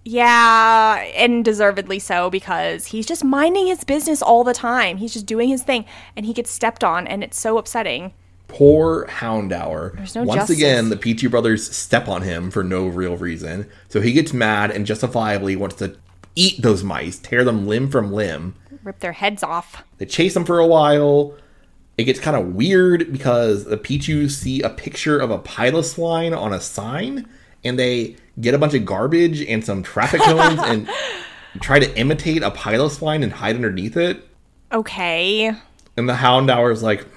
Yeah, and deservedly so, because he's just minding his business all the time. He's just doing his thing, and he gets stepped on, and it's so upsetting. Poor Houndour. There's no Once justice. again, the Pichu brothers step on him for no real reason. So he gets mad and justifiably wants to eat those mice, tear them limb from limb. Rip their heads off. They chase them for a while. It gets kind of weird because the Pichu see a picture of a Piloswine on a sign, and they get a bunch of garbage and some traffic cones and try to imitate a pilotline and hide underneath it. Okay. And the Houndour is like,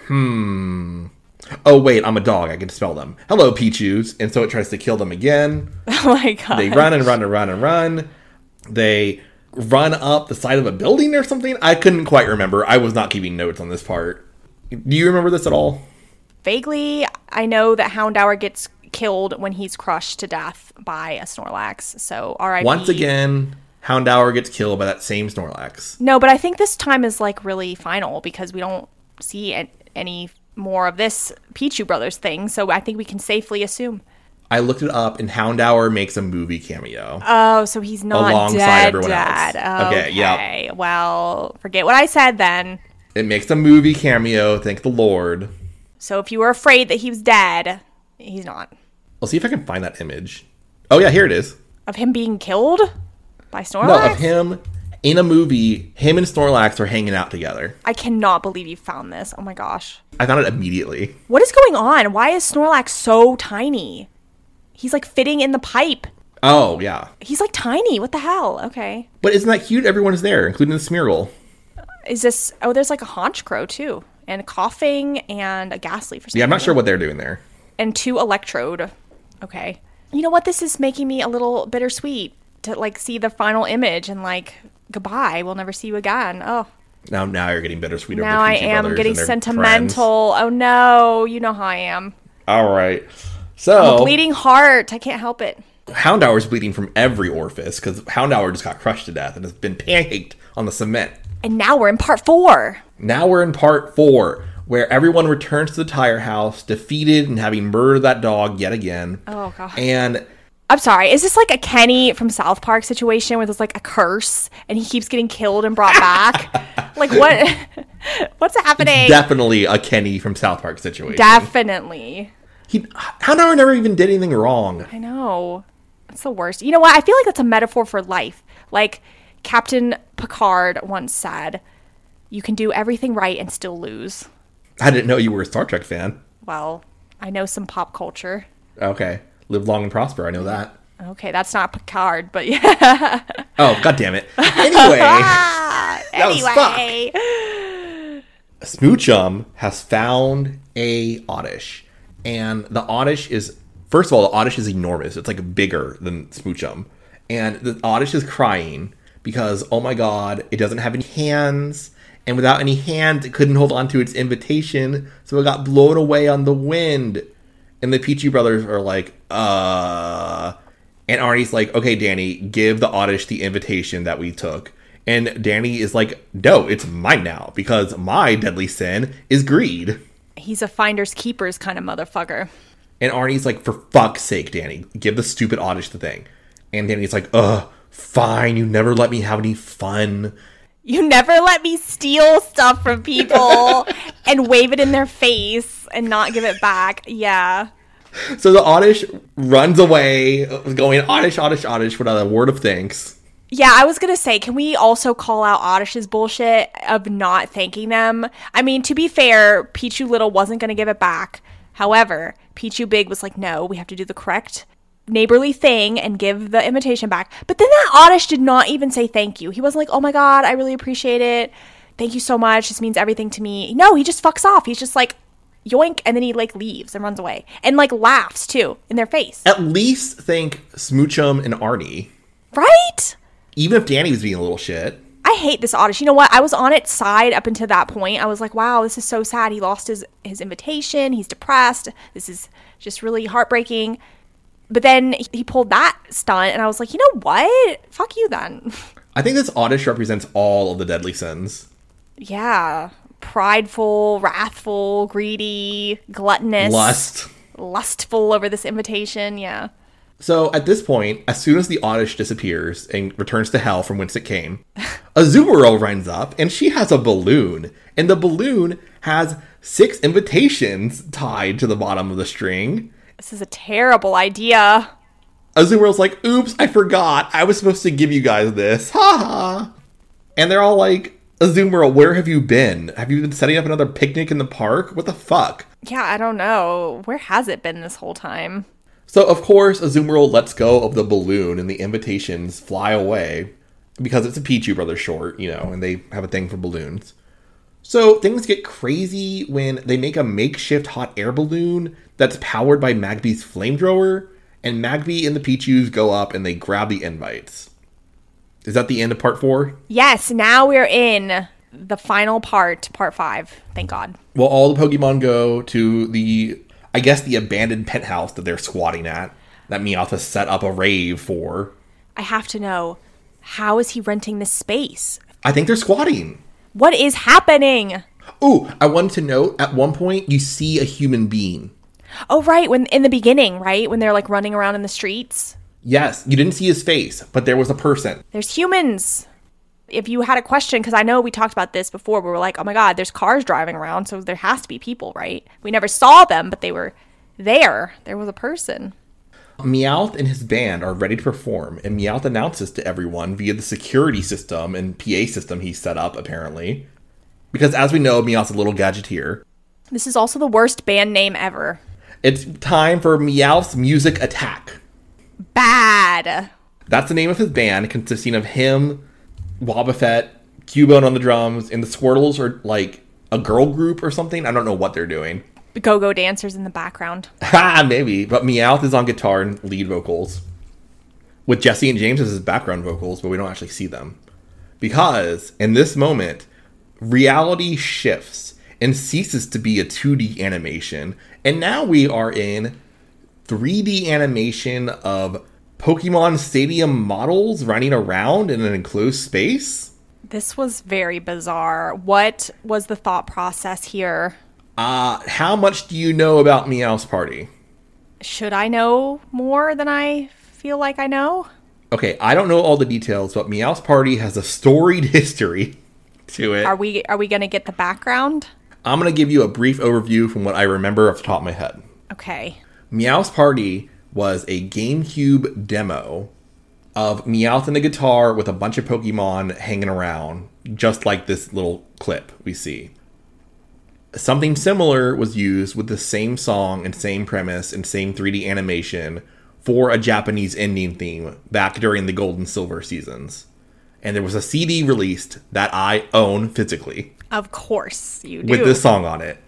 oh, wait, I'm a dog. I can smell them. Hello, Pichus. And so it tries to kill them again. Oh, my God. They run and run and run and run. They run up the side of a building or something. I couldn't quite remember. I was not keeping notes on this part. Do you remember this at all? Vaguely, I know that Houndour gets killed when he's crushed to death by a Snorlax. So, R.I.P. Once again, Houndour gets killed by that same Snorlax. No, but I think this time is like really final because we don't see any more of this Pichu Brothers thing. So I think we can safely assume. I looked it up, and Houndour makes a movie cameo. Oh, so he's not alongside dead, everyone else. Okay, yeah. Well, forget what I said then. It makes a movie cameo, thank the Lord. So if you were afraid that he was dead, he's not. I'll see if I can find that image. Oh, yeah, here it is. Of him being killed by Snorlax? No, of him in a movie. Him and Snorlax are hanging out together. I cannot believe you found this. Oh my gosh. I found it immediately. What is going on? Why is Snorlax so tiny? He's like fitting in the pipe. Oh, yeah. He's like tiny. What the hell? Okay. But isn't that cute? Everyone's there, including the Smeargle. Is this... Oh, there's like a Honchkrow too. And coughing and a Ghastly for some Yeah, I'm not reason. sure what they're doing there. And 2 Electrode. Okay. You know what? This is making me a little bittersweet to like see the final image and like, goodbye. We'll never see you again. Oh. Now you're getting bittersweet over the Now I Pichu am brothers getting and their sentimental. friends. Oh no. You know how I am. All right. I'm a So, bleeding heart. I can't help it. Houndour's bleeding from every orifice because Houndour just got crushed to death and has been pancaked on the cement. And now we're in part 4. Now we're in part 4, where everyone returns to the Tire House, defeated and having murdered that dog yet again. Oh, God. And I'm sorry. Is this like a Kenny from South Park situation where there's like a curse and he keeps getting killed and brought back? Like what? What's happening? definitely a Kenny from South Park situation. Definitely. Houndour never even did anything wrong. I know. It's the worst. You know what? I feel like that's a metaphor for life. Like Captain Picard once said, you can do everything right and still lose. I didn't know you were a Star Trek fan. Well, I know some pop culture. Okay. Live long and prosper. I know that. Okay, that's not Picard, but yeah. Oh, God damn it. Anyway. Anyway. Smoochum has found a Oddish. And the Oddish is... First of all, the Oddish is enormous. It's like bigger than Smoochum. And the Oddish is crying because, oh my God, it doesn't have any hands. And without any hands, it couldn't hold on to its invitation. So it got blown away on the wind. And the Pichu brothers are like, And Arnie's like, okay, Danny, give the Oddish the invitation that we took. And Danny is like, no, it's mine now. Because my deadly sin is greed. He's a finders keepers kind of motherfucker. And Arnie's like, for fuck's sake, Danny, give the stupid Oddish the thing. And Danny's like, fine, you never let me have any fun. You never let me steal stuff from people and wave it in their face and not give it back. Yeah. So the Oddish runs away, going, Oddish, Oddish, Oddish, without a word of thanks. Yeah, I was going to say, can we also call out Oddish's bullshit of not thanking them? I mean, to be fair, Pichu Little wasn't going to give it back. However, Pichu Big was like, no, we have to do the correct neighborly thing and give the invitation back. But then that Oddish did not even say thank you. He wasn't like, oh my God, I really appreciate it. Thank you so much. This means everything to me. No, he just fucks off. He's just like, yoink, and then he like leaves and runs away. And like laughs too, in their face. At least thank Smoochum and Arnie. Right? Even if Danny was being a little shit. I hate this Oddish. You know what? I was on its side up until that point. I was like, wow, this is so sad. He lost his invitation. He's depressed. This is just really heartbreaking. But then he pulled that stunt, and I was like, you know what? Fuck you then. I think this Oddish represents all of the deadly sins. Yeah. Prideful, wrathful, greedy, gluttonous. Lustful over this invitation. Yeah. So at this point, as soon as the Oddish disappears and returns to hell from whence it came, Azumarill runs up and she has a balloon. And the balloon has 6 invitations tied to the bottom of the string. This is a terrible idea. Azumarill's like, oops, I forgot. I was supposed to give you guys this. Ha ha. And they're all like, Azumarill, where have you been? Have you been setting up another picnic in the park? What the fuck? Yeah, I don't know. Where has it been this whole time? So, of course, Azumarill lets go of the balloon and the invitations fly away because it's a Pichu Brothers short, and they have a thing for balloons. So, things get crazy when they make a makeshift hot air balloon that's powered by Magby's flamethrower, and Magby and the Pichus go up and they grab the invites. Is that the end of part 4? Yes, now we're in the final part 5. Thank God. Well, all the Pokemon go to the abandoned penthouse that they're squatting at, that Meowth has set up a rave for. I have to know, how is he renting this space? I think they're squatting. What is happening? Ooh, I wanted to note, at one point, you see a human being. Oh, right, when in the beginning, right? When they're, like, running around in the streets? Yes, you didn't see his face, but there was a person. There's humans. If you had a question, because I know we talked about this before, we were like, oh my God, there's cars driving around, so there has to be people, right? We never saw them, but they were there. There was a person. Meowth and his band are ready to perform, and Meowth announces to everyone via the security system and PA system he set up, apparently. Because as we know, Meowth's a little gadgeteer. This is also the worst band name ever. It's time for Meowth's Music Attack. Bad. That's the name of his band, consisting of him, Wobbuffet, Cubone on the drums, and the Squirtles are like a girl group or something. I don't know what they're doing. Go-go dancers in the background. Ha, maybe. But Meowth is on guitar and lead vocals, with Jesse and James as his background vocals, but we don't actually see them. Because, in this moment, reality shifts and ceases to be a 2D animation, and now we are in 3D animation of Pokemon Stadium models running around in an enclosed space? This was very bizarre. What was the thought process here? How much do you know about Meowth's party? Should I know more than I feel like I know? Okay, I don't know all the details, but Meowth's party has a storied history to it. Are we going to get the background? I'm going to give you a brief overview from what I remember off the top of my head. Okay. Meowth's party was a GameCube demo of Meowth and a guitar with a bunch of Pokemon hanging around, just like this little clip we see. Something similar was used with the same song and same premise and same 3D animation for a Japanese ending theme back during the Gold and Silver seasons. And there was a CD released that I own physically. Of course you do. With this song on it.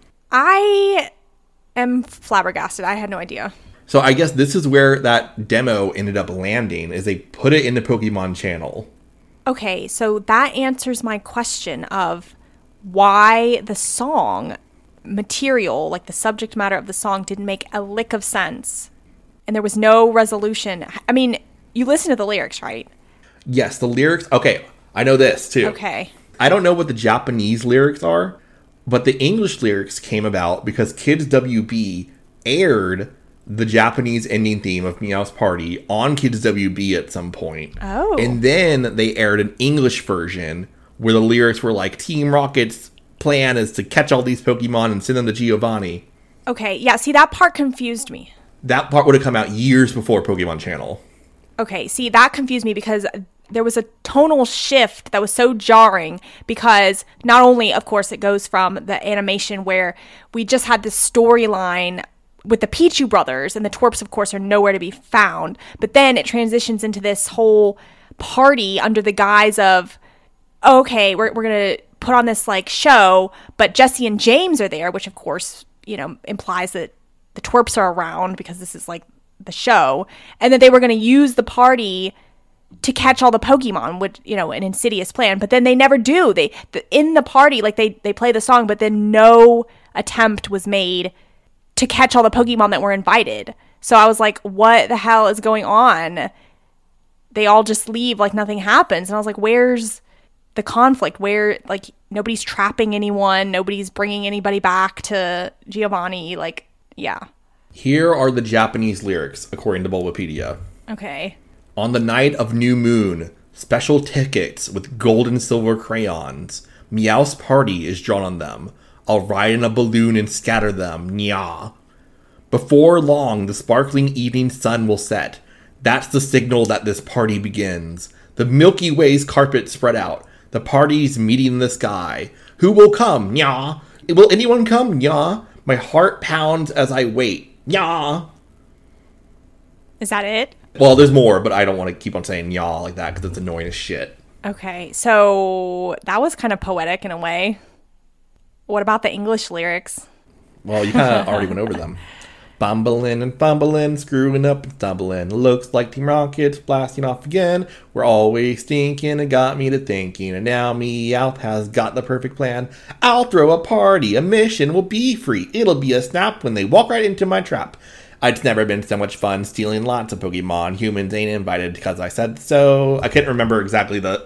I am flabbergasted. I had no idea. So I guess this is where that demo ended up landing, is they put it in the Pokemon channel. Okay, so that answers my question of why the song material, like the subject matter of the song, didn't make a lick of sense. And there was no resolution. I mean, you listen to the lyrics, right? Yes, the lyrics. Okay, I know this too. Okay. I don't know what the Japanese lyrics are, but the English lyrics came about because Kids WB aired the Japanese ending theme of Meowth's party on Kids WB at some point. Oh. And then they aired an English version where the lyrics were like, Team Rocket's plan is to catch all these Pokemon and send them to Giovanni. Okay, yeah, see, that part confused me. That part would have come out years before Pokemon Channel. Okay, see, that confused me because there was a tonal shift that was so jarring because not only, of course, it goes from the animation where we just had this storyline with the Pichu brothers, and the twerps, of course, are nowhere to be found, but then it transitions into this whole party under the guise of, okay, we're going to put on this, like, show, but Jesse and James are there, which, of course, you know, implies that the twerps are around because this is, like, the show, and that they were going to use the party to catch all the Pokemon, which, you know, an insidious plan, but then they never do. In the party, like, they play the song, but then no attempt was made to catch all the Pokemon that were invited. So I was like, what the hell is going on? They all just leave like nothing happens. And I was like, where's the conflict? Where, like, nobody's trapping anyone. Nobody's bringing anybody back to Giovanni. Like, yeah. Here are the Japanese lyrics, according to Bulbapedia. Okay. On the night of new moon, special tickets with gold and silver crayons. Meowth's party is drawn on them. I'll ride in a balloon and scatter them, nya. Before long, the sparkling evening sun will set. That's the signal that this party begins. The Milky Way's carpet spread out. The party's meeting in the sky. Who will come, nya? Will anyone come, nya? My heart pounds as I wait, nya. Is that it? Well, there's more, but I don't want to keep on saying y'all like that because it's annoying as shit. Okay, so that was kind of poetic in a way. What about the English lyrics? Well, you kind of already went over them. Bumbling and fumbling, screwing up and stumbling. Looks like Team Rocket's blasting off again. We're always stinking and got me to thinking. And now Meowth has got the perfect plan. I'll throw a party, a mission will be free. It'll be a snap when they walk right into my trap. It's never been so much fun stealing lots of Pokemon. Humans ain't invited because I said so. I couldn't remember exactly the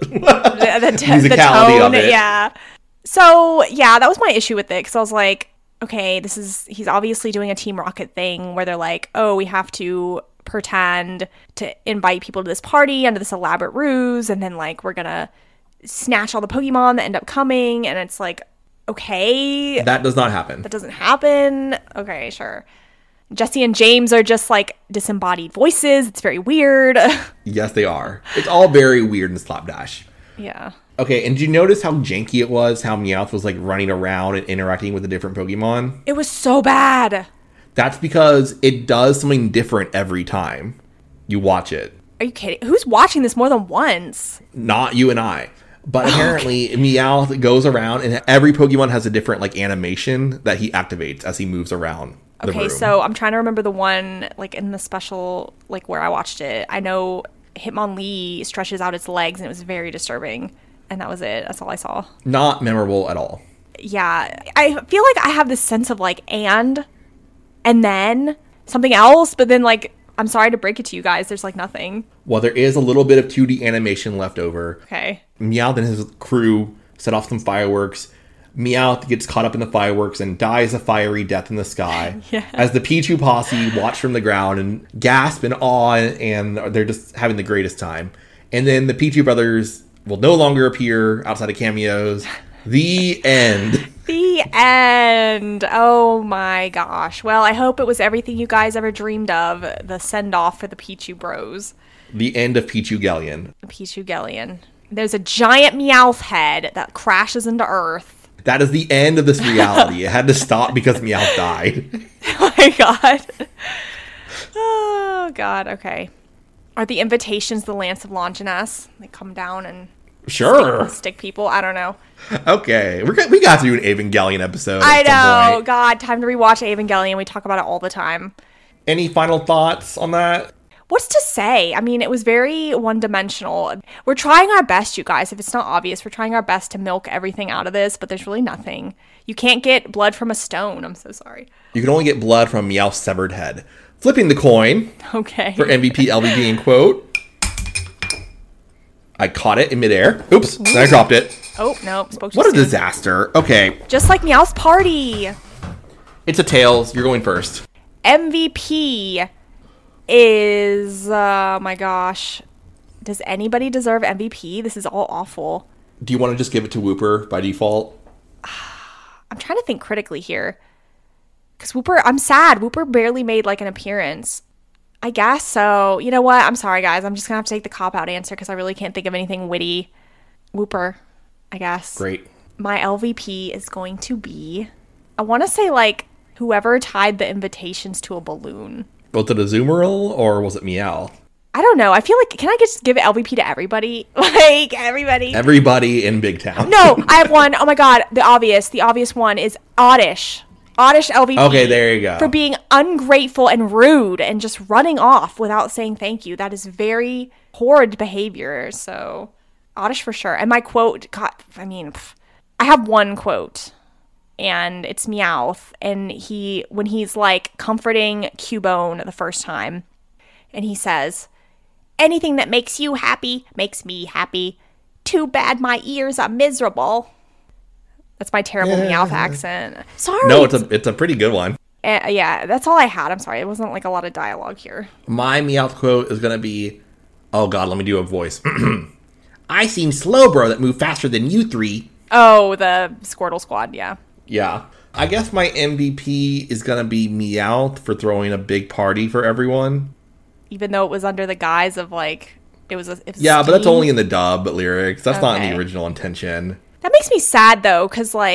musicality tone, of it. Yeah. So, yeah, that was my issue with it because I was like, okay, he's obviously doing a Team Rocket thing where they're like, oh, we have to pretend to invite people to this party under this elaborate ruse, and then, like, we're gonna snatch all the Pokemon that end up coming, and it's like, okay. That does not happen. That doesn't happen. Okay, sure. Jesse and James are just, like, disembodied voices. It's very weird. Yes, they are. It's all very weird and slapdash. Yeah. Okay, and did you notice how janky it was? How Meowth was, like, running around and interacting with the different Pokemon? It was so bad. That's because it does something different every time you watch it. Are you kidding? Who's watching this more than once? Not you and I. But apparently, Meowth goes around, and every Pokemon has a different, like, animation that he activates as he moves around the room. So I'm trying to remember the one, like, in the special, like, where I watched it. I know Hitmonlee stretches out its legs, and it was very disturbing. And that was it. That's all I saw. Not memorable at all. Yeah. I feel like I have this sense of, like, and then something else. But then, like, I'm sorry to break it to you guys. There's, like, nothing. Well, there is a little bit of 2D animation left over. Okay. Meowth and his crew set off some fireworks. Meowth gets caught up in the fireworks and dies a fiery death in the sky. Yeah. As the Pichu posse watch from the ground and gasp in awe, and they're just having the greatest time. And then the Pichu brothers will no longer appear outside of cameos. The end. The end. Oh my gosh. Well, I hope it was everything you guys ever dreamed of. The send-off for the Pichu Bros. The end of Pichu Galleon. Pichu Galleon. There's a giant Meowth head that crashes into Earth. That is the end of this reality. It had to stop because Meowth died. Oh my god. Oh god, okay. Are the invitations the Lance of Longinus? They come down and Sure. stick people? I don't know. Okay. We got to do an Evangelion episode. I at some know. point. God, time to rewatch Evangelion. We talk about it all the time. Any final thoughts on that? What's to say? I mean, it was very one-dimensional. We're trying our best, you guys. If it's not obvious, we're trying our best to milk everything out of this, but there's really nothing. You can't get blood from a stone. I'm so sorry. You can only get blood from Meowth's severed head. Flipping the coin Okay. for MVP LVP and quote. I caught it in midair. Oops. Then I dropped it. Oh, no. Spoke too What a soon. disaster. Okay. Just like Meowth's party. It's a tails. You're going first. MVP is, my gosh. Does anybody deserve MVP? This is all awful. Do you want to just give it to Wooper by default? I'm trying to think critically here. Because Wooper, I'm sad. Wooper barely made, like, an appearance. I guess so. You know what? I'm sorry, guys. I'm just going to have to take the cop-out answer because I really can't think of anything witty. Wooper, I guess. Great. My LVP is going to be, I want to say, like, whoever tied the invitations to a balloon. Was it a Zoomerl or was it Meowth? I don't know. I feel like, can I just give LVP to everybody? Like, everybody. Everybody in Big Town. No, I have one. Oh my god, the obvious one is Oddish. Oddish LVP. Okay, there you go. For being ungrateful and rude and just running off without saying thank you. That is very horrid behavior. So, Oddish for sure. And my quote, God, I mean, I have one quote. And it's Meowth. And when he's like comforting Cubone the first time. And he says, anything that makes you happy makes me happy. Too bad my ears are miserable. That's my terrible Meowth accent. Sorry. No, it's a pretty good one. Yeah, that's all I had. I'm sorry. It wasn't like a lot of dialogue here. My Meowth quote is going to be, oh god, let me do a voice. I seen Slowbro that moved faster than you three. Oh, the Squirtle Squad, yeah. Yeah. I guess my MVP is going to be Meowth for throwing a big party for everyone. Even though it was under the guise of like, it was a Yeah, but that's scheme. only in the dub lyrics. That's not in Okay. the original intention. That makes me sad though, because like,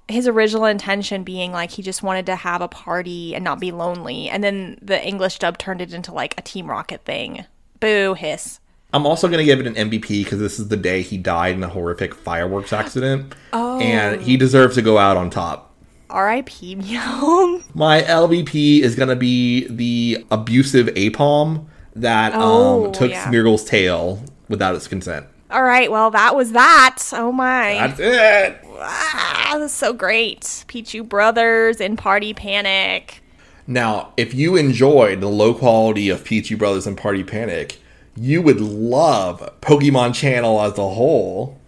his original intention being like he just wanted to have a party and not be lonely. And then the English dub turned it into like a Team Rocket thing. Boo, hiss. I'm also going to give it an MVP because this is the day he died in a horrific fireworks accident. Oh. And he deserves to go out on top. R.I.P. Meow. My LVP is going to be the abusive Apom that took Smeargle's tail without its consent. All right, well, that was that. Oh, my. That's it. Ah, that's so great. Pichu Brothers and Party Panic. Now, if you enjoyed the low quality of Pichu Brothers and Party Panic, you would love Pokemon Channel as a whole.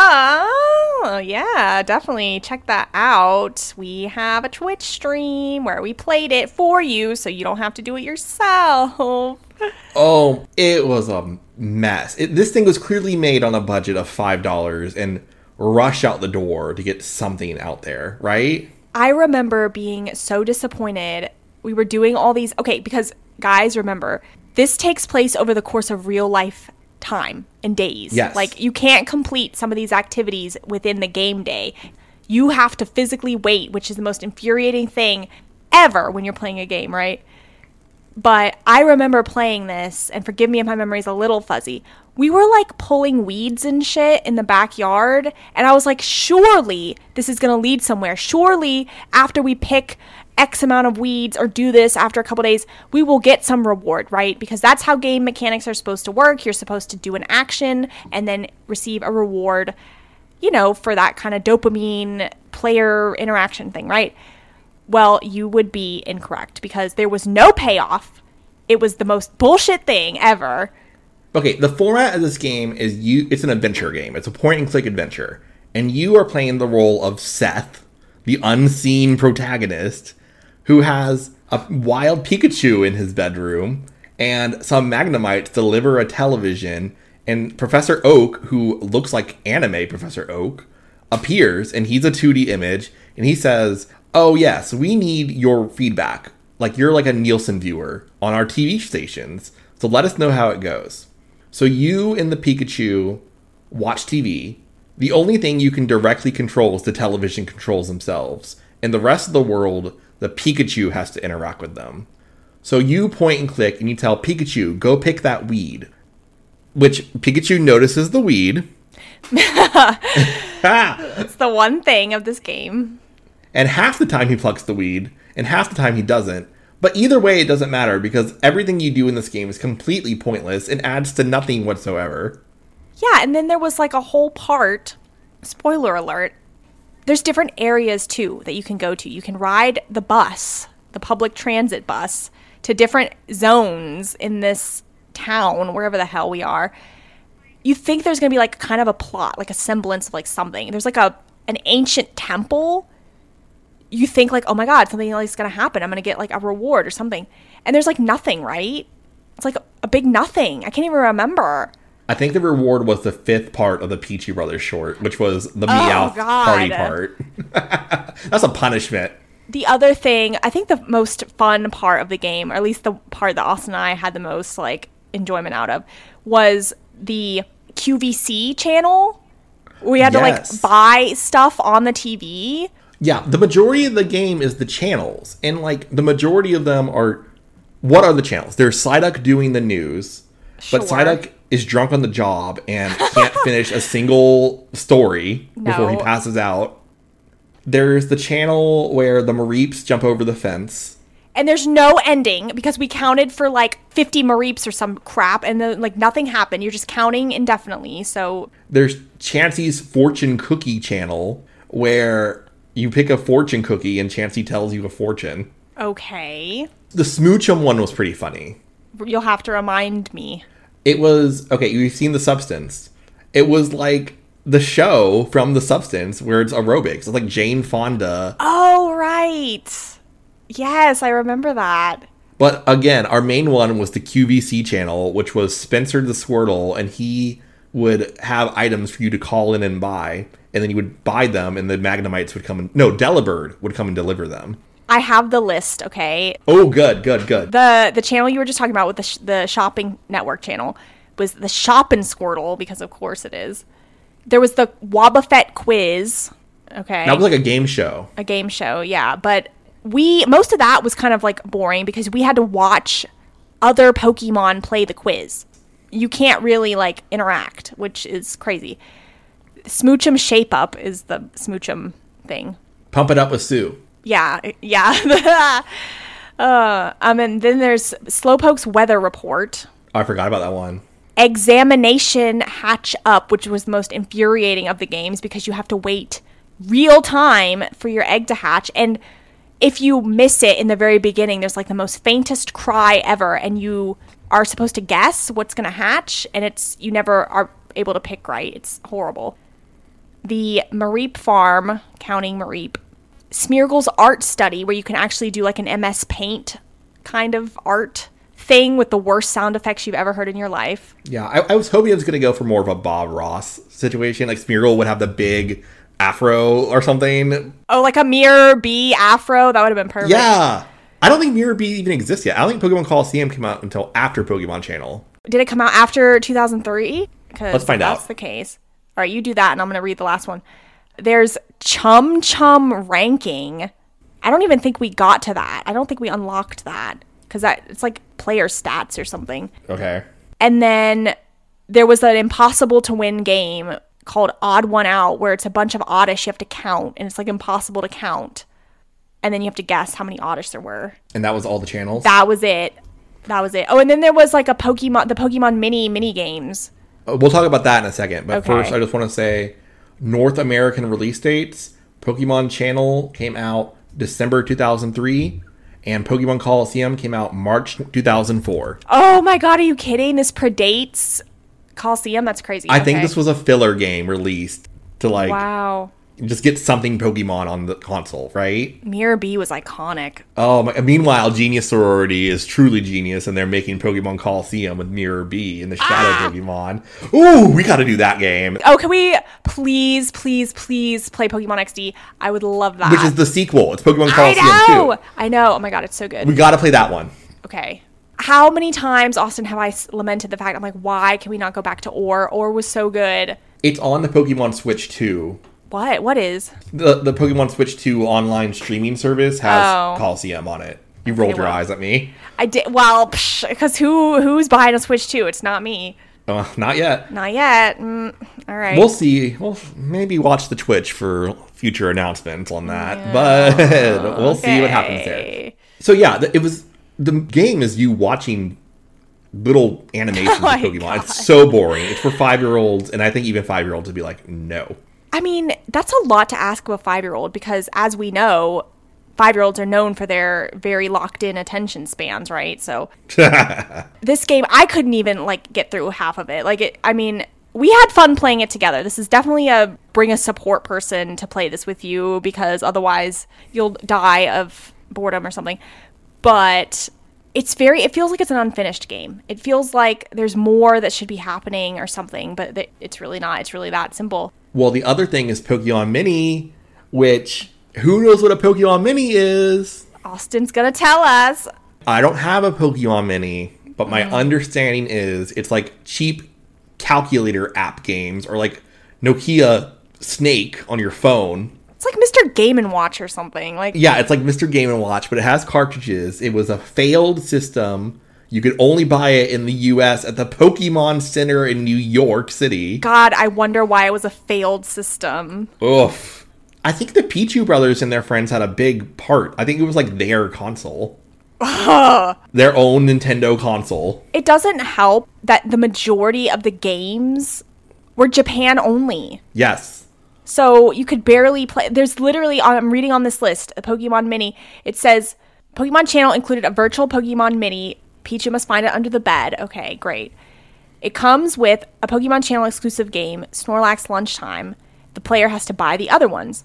Oh, yeah, definitely check that out. We have a Twitch stream where we played it for you so you don't have to do it yourself. Oh, it was a mess. This thing was clearly made on a budget of $5 and rushed out the door to get something out there, right? I remember being so disappointed. We were doing all these... Okay, because, guys, remember, this takes place over the course of real life time and days. Yes. Like, you can't complete some of these activities within the game day. You have to physically wait, which is the most infuriating thing ever when you're playing a game, right? But I remember playing this, and forgive me if my memory's a little fuzzy. We were like pulling weeds and shit in the backyard, and I was like, surely this is going to lead somewhere. Surely after we pick X amount of weeds or do this after a couple days, we will get some reward, right? Because that's how game mechanics are supposed to work. You're supposed to do an action and then receive a reward, you know, for that kind of dopamine player interaction thing, right? Well, you would be incorrect because there was no payoff. It was the most bullshit thing ever. Okay, the format of this game is it's an adventure game. It's a point and click adventure. And you are playing the role of Seth, the unseen protagonist, who has a wild Pikachu in his bedroom and some Magnemites deliver a television, and Professor Oak, who looks like anime Professor Oak, appears, and he's a 2D image, and he says, oh yes, we need your feedback. Like, you're like a Nielsen viewer on our TV stations, so let us know how it goes. So you and the Pikachu watch TV. The only thing you can directly control is the television controls themselves, and the rest of the world, the Pikachu has to interact with them. So you point and click, and you tell Pikachu, go pick that weed. Which Pikachu notices the weed. That's the one thing of this game. And half the time he plucks the weed, and half the time he doesn't. But either way, it doesn't matter, because everything you do in this game is completely pointless and adds to nothing whatsoever. Yeah, and then there was like a whole part, spoiler alert, there's different areas too that you can go to. You can ride the bus, the public transit bus, to different zones in this town, wherever the hell we are. You think there's going to be like kind of a plot, like a semblance of like something. There's like an ancient temple. You think like, oh my god, something like is going to happen. I'm going to get like a reward or something. And there's like nothing, right? It's like a big nothing. I can't even remember. I think the reward was the 5th part of the Peachy Brothers short, which was the Meowth party part. That's a punishment. The other thing, I think the most fun part of the game, or at least the part that Austin and I had the most like enjoyment out of, was the QVC channel. We had to like buy stuff on the TV. Yeah, the majority of the game is the channels. And like the majority of them are, what are the channels? There's Psyduck doing the news, but Psyduck is drunk on the job and can't finish a single story before he passes out. There's the channel where the Mareeps jump over the fence. And there's no ending because we counted for like 50 Mareeps or some crap and then like nothing happened. You're just counting indefinitely. So there's Chansey's fortune cookie channel where you pick a fortune cookie and Chansey tells you a fortune. Okay. The Smoochum one was pretty funny. You'll have to remind me. It was, okay, you've seen The Substance. It was like the show from The Substance where it's aerobics. It's like Jane Fonda. Oh, right. Yes, I remember that. But again, our main one was the QVC channel, which was Spencer the Squirtle, and he would have items for you to call in and buy, and then you would buy them, and the Magnemites would come and... No, Delibird would come and deliver them. I have the list, okay? Oh, good. The channel you were just talking about with the shopping network channel was the Shoppin' Squirtle, because of course it is. There was the Wobbuffet quiz. Okay. That was like a game show. A game show, yeah. But most of that was kind of like boring because we had to watch other Pokemon play the quiz. You can't really like interact, which is crazy. Smoochum Shape Up is the Smoochum thing. Pump It Up with Sue. Yeah. And then there's Slowpoke's Weather Report. Oh, I forgot about that one. Examination Hatch Up, which was the most infuriating of the games because you have to wait real time for your egg to hatch. And if you miss it in the very beginning, there's like the most faintest cry ever, and you are supposed to guess what's going to hatch, and you never are able to pick right. It's horrible. The Mareep Farm, counting Mareep. Smeargle's Art Study, where you can actually do like an MS Paint kind of art thing with the worst sound effects you've ever heard in your life. Yeah, I was hoping it was going to go for more of a Bob Ross situation. Like Smeargle would have the big afro or something. Oh, like a Mirror B afro? That would have been perfect. Yeah. I don't think Mirror B even exists yet. I don't think Pokemon Coliseum came out until after Pokemon Channel. Did it come out after 2003? Let's find out. That's the case. All right, you do that, and I'm going to read the last one. There's Chum Chum Ranking. I don't even think we got to that. I don't think we unlocked that because it's like player stats or something. Okay. And then there was an impossible to win game called Odd One Out, where it's a bunch of oddish you have to count, and it's like impossible to count. And then you have to guess how many oddish there were. And that was all the channels? That was it. Oh, and then there was like the Pokemon mini games. We'll talk about that in a second. But Okay. First, I just want to say North American release dates. Pokemon Channel came out December 2003. And Pokemon Coliseum came out March 2004. Oh my god, are you kidding? This predates Coliseum? That's crazy. I think this was a filler game released to like Wow. just get something Pokemon on the console, right? Mirror B was iconic. Oh, meanwhile, Genius Sorority is truly genius, and they're making Pokemon Coliseum with Mirror B and the Shadow Pokemon. Ooh, we got to do that game. Oh, can we please play Pokemon XD? I would love that. Which is the sequel. It's Pokemon Coliseum 2. I know. Oh my god, it's so good. We got to play that one. Okay. How many times, Austin, have I lamented the fact, I'm like, why can we not go back to Ore? Ore was so good. It's on the Pokemon Switch 2. What? What is? The Pokemon Switch 2 online streaming service has Coliseum on it. You rolled your eyes at me. I did. Well, because who's behind a Switch 2? It's not me. Not yet. Not yet. All right. We'll see. We'll maybe watch the Twitch for future announcements on that. Yeah. But we'll see what happens there. So yeah, the game is you watching little animations of Pokemon. God. It's so boring. It's for 5-year-olds, and I think even 5-year-olds would be like, no. I mean, that's a lot to ask of a 5-year-old because, as we know, 5-year-olds are known for their very locked-in attention spans, right? So this game, I couldn't even get through half of it. We had fun playing it together. This is definitely bring a support person to play this with you because otherwise you'll die of boredom or something. But it feels like it's an unfinished game. It feels like there's more that should be happening or something, but it's really not. It's really that simple. Well, the other thing is Pokemon Mini, which who knows what a Pokemon Mini is? Austin's gonna tell us. I don't have a Pokemon Mini, but my understanding is it's like cheap calculator app games or like Nokia Snake on your phone. It's like Mr. Game & Watch or something. Yeah, it's like Mr. Game & Watch, but it has cartridges. It was a failed system. You could only buy it in the U.S. at the Pokemon Center in New York City. God, I wonder why it was a failed system. Oof. I think the Pichu brothers and their friends had a big part. I think it was like their console. Their own Nintendo console. It doesn't help that the majority of the games were Japan only. Yes. So you could barely play. There's literally, I'm reading on this list, a Pokemon Mini. It says, Pokemon Channel included a virtual Pokemon Mini. Pichu must find it under the bed. Okay, great. It comes with a Pokemon Channel exclusive game, Snorlax Lunchtime. The player has to buy the other ones.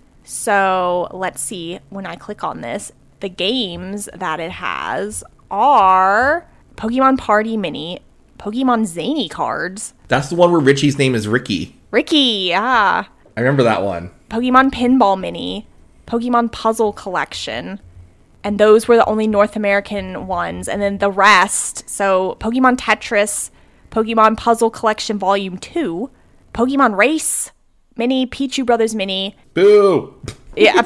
So let's see, when I click on this, the games that it has are Pokemon Party Mini, Pokemon Zany Cards. That's the one where Richie's name is Ricky. Ricky, yeah. I remember that one. Pokemon Pinball Mini, Pokemon Puzzle Collection, and those were the only North American ones. And then the rest, so Pokemon Tetris, Pokemon Puzzle Collection Volume 2, Pokemon Race, Mini, Pichu Brothers Mini. Boo! Yeah.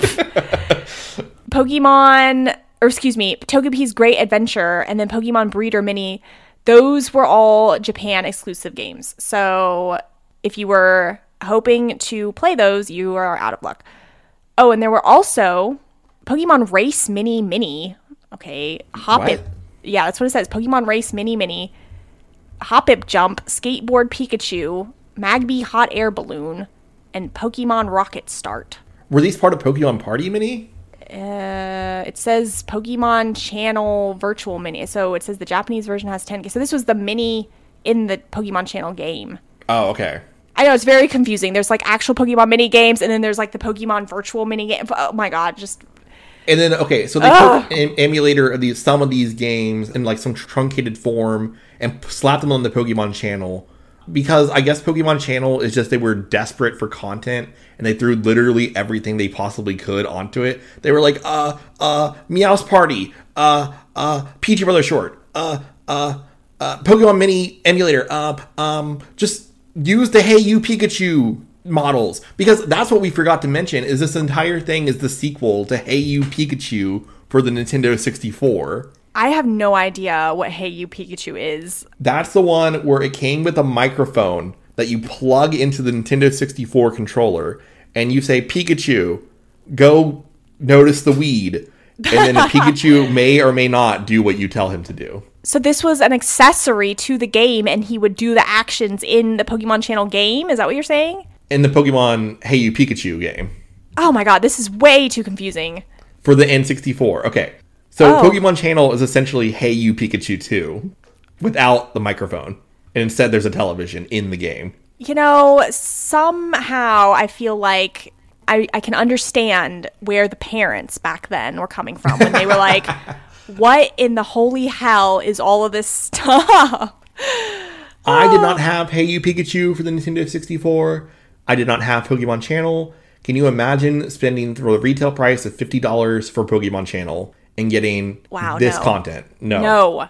Pokemon, or excuse me, Togepi's Great Adventure, and then Pokemon Breeder Mini. Those were all Japan exclusive games. So if you were hoping to play those, you are out of luck. Oh, and there were also Pokemon Race Mini. Okay. Hoppip. Yeah, that's what it says. Pokemon Race Mini. Hoppip Jump, Skateboard Pikachu, Magby Hot Air Balloon, and Pokemon Rocket Start. Were these part of Pokemon Party Mini? It says Pokemon Channel Virtual Mini. So it says the Japanese version has 10. So this was the mini in the Pokemon Channel game. Oh, okay. I know, it's very confusing. There's like actual Pokemon mini games, and then there's like the Pokemon Virtual Mini game. Oh my god, just... And then, okay, so they took an emulator of some of these games in like some truncated form and slapped them on the Pokemon Channel. Because I guess Pokemon Channel is just, they were desperate for content and they threw literally everything they possibly could onto it. They were like, Meow's Party, Pichu Brother Short, Pokemon Mini emulator, just use the Hey You Pikachu models. Because that's what we forgot to mention, is this entire thing is the sequel to Hey You Pikachu for the Nintendo 64. I have no idea what Hey You Pikachu is. That's the one where it came with a microphone that you plug into the Nintendo 64 controller, and you say, Pikachu, go notice the weed. And then Pikachu may or may not do what you tell him to do. So this was an accessory to the game, and he would do the actions in the Pokemon Channel game? Is that what you're saying? In the Pokemon Hey You Pikachu game. Oh my god, this is way too confusing. For the N64. Okay. So Pokemon Channel is essentially Hey You Pikachu 2 without the microphone. And instead there's a television in the game. You know, somehow I feel like I can understand where the parents back then were coming from when they were like, what in the holy hell is all of this stuff? I did not have Hey You Pikachu for the Nintendo 64. I did not have Pokemon Channel. Can you imagine spending the retail price of $50 for Pokemon Channel and getting this content? No.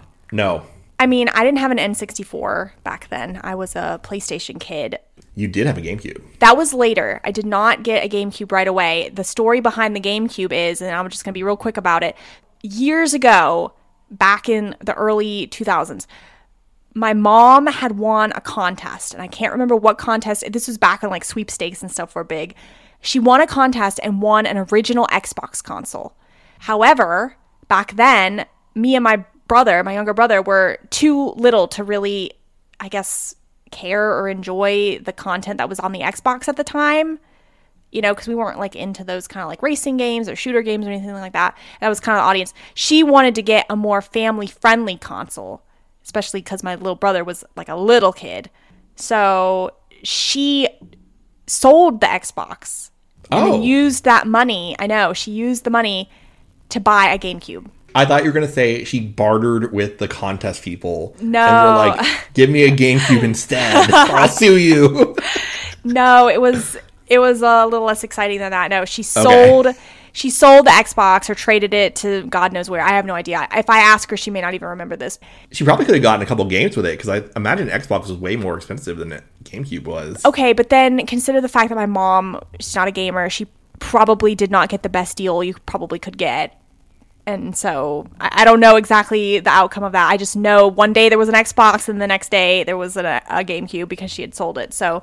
I mean, I didn't have an N64 back then. I was a PlayStation kid. You did have a GameCube. That was later. I did not get a GameCube right away. The story behind the GameCube is, and I'm just going to be real quick about it, years ago, back in the early 2000s, my mom had won a contest, and I can't remember what contest. This was back when like sweepstakes and stuff were big. She won a contest and won an original Xbox console. However, back then, me and my younger brother, were too little to really, I guess, care or enjoy the content that was on the Xbox at the time. You know, because we weren't like into those kind of like racing games or shooter games or anything like that. That was kind of the audience. She wanted to get a more family-friendly console, especially because my little brother was like a little kid. So she sold the Xbox and then used that money. I know, she used the money to buy a GameCube. I thought you were going to say she bartered with the contest people. No. And were like, give me a GameCube instead, or I'll sue you. No, it was a little less exciting than that. No, she sold the Xbox or traded it to God knows where. I have no idea. If I ask her, she may not even remember this. She probably could have gotten a couple games with it, because I imagine Xbox was way more expensive than GameCube was. Okay, but then consider the fact that my mom, she's not a gamer. She probably did not get the best deal you probably could get. And so I don't know exactly the outcome of that. I just know one day there was an Xbox and the next day there was a GameCube because she had sold it. So,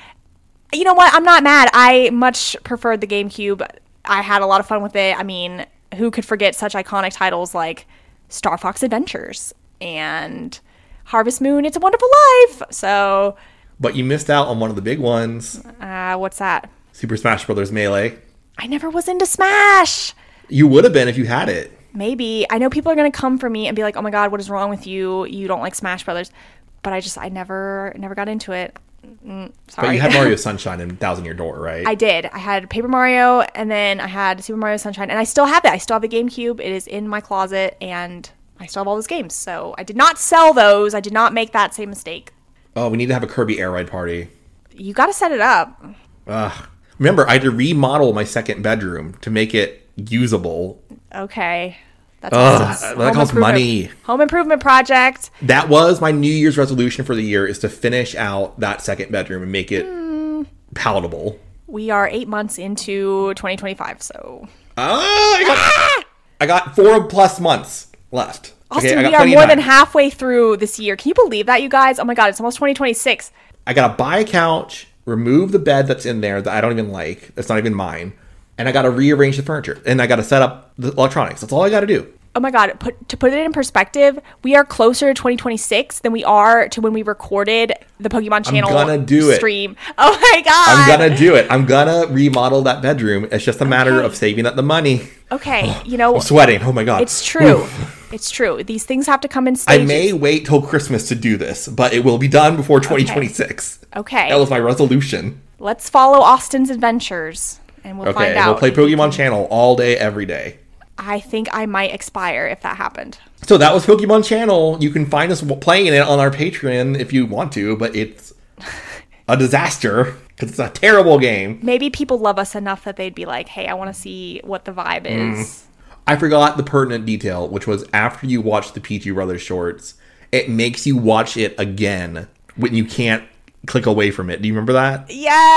you know what? I'm not mad. I much preferred the GameCube. I had a lot of fun with it. I mean, who could forget such iconic titles like Star Fox Adventures and Harvest Moon, It's a Wonderful Life. So, but you missed out on one of the big ones. What's that? Super Smash Bros. Melee. I never was into Smash. You would have been if you had it. Maybe. I know people are going to come for me and be like, oh my god, what is wrong with you? You don't like Smash Brothers. But I never got into it. Sorry. But you had Mario Sunshine and Thousand Year Door, right? I did. I had Paper Mario, and then I had Super Mario Sunshine, and I still have it. I still have the GameCube. It is in my closet, and I still have all those games. So I did not sell those. I did not make that same mistake. Oh, we need to have a Kirby Air Ride party. You got to set it up. Remember, I had to remodel my second bedroom to make it usable. Okay. That costs money. Home improvement project. That was my New Year's resolution for the year, is to finish out that second bedroom and make it palatable. We are 8 months into 2025, so... I got 4+ months left. Austin, I got we are plenty of more time. than halfway through this year. Can you believe that, you guys? Oh my god, it's almost 2026. I gotta buy a couch, remove the bed that's in there that I don't even like, that's not even mine, and I gotta rearrange the furniture, and I gotta set up the electronics. That's all I gotta do. Oh my god, to put it in perspective, we are closer to 2026 than we are to when we recorded the Pokemon Channel gonna do it. stream. Oh my god. I'm gonna do it. I'm gonna remodel that bedroom. It's just a matter of saving up the money. Okay, you know... I'm sweating. Oh my god. It's true. Oof. It's true. These things have to come in stages. I may wait till Christmas to do this, but it will be done before 2026. Okay. That was my resolution. Let's follow Austin's adventures, and we'll find out. We'll play Pokemon Channel all day, every day. I think I might expire if that happened. So that was Pokemon Channel. You can find us playing it on our Patreon if you want to, but it's a disaster because it's a terrible game. Maybe people love us enough that they'd be like, hey, I want to see what the vibe is. I forgot the pertinent detail, which was after you watch the Pichu Brothers shorts, it makes you watch it again when you can't click away from it. Do you remember that?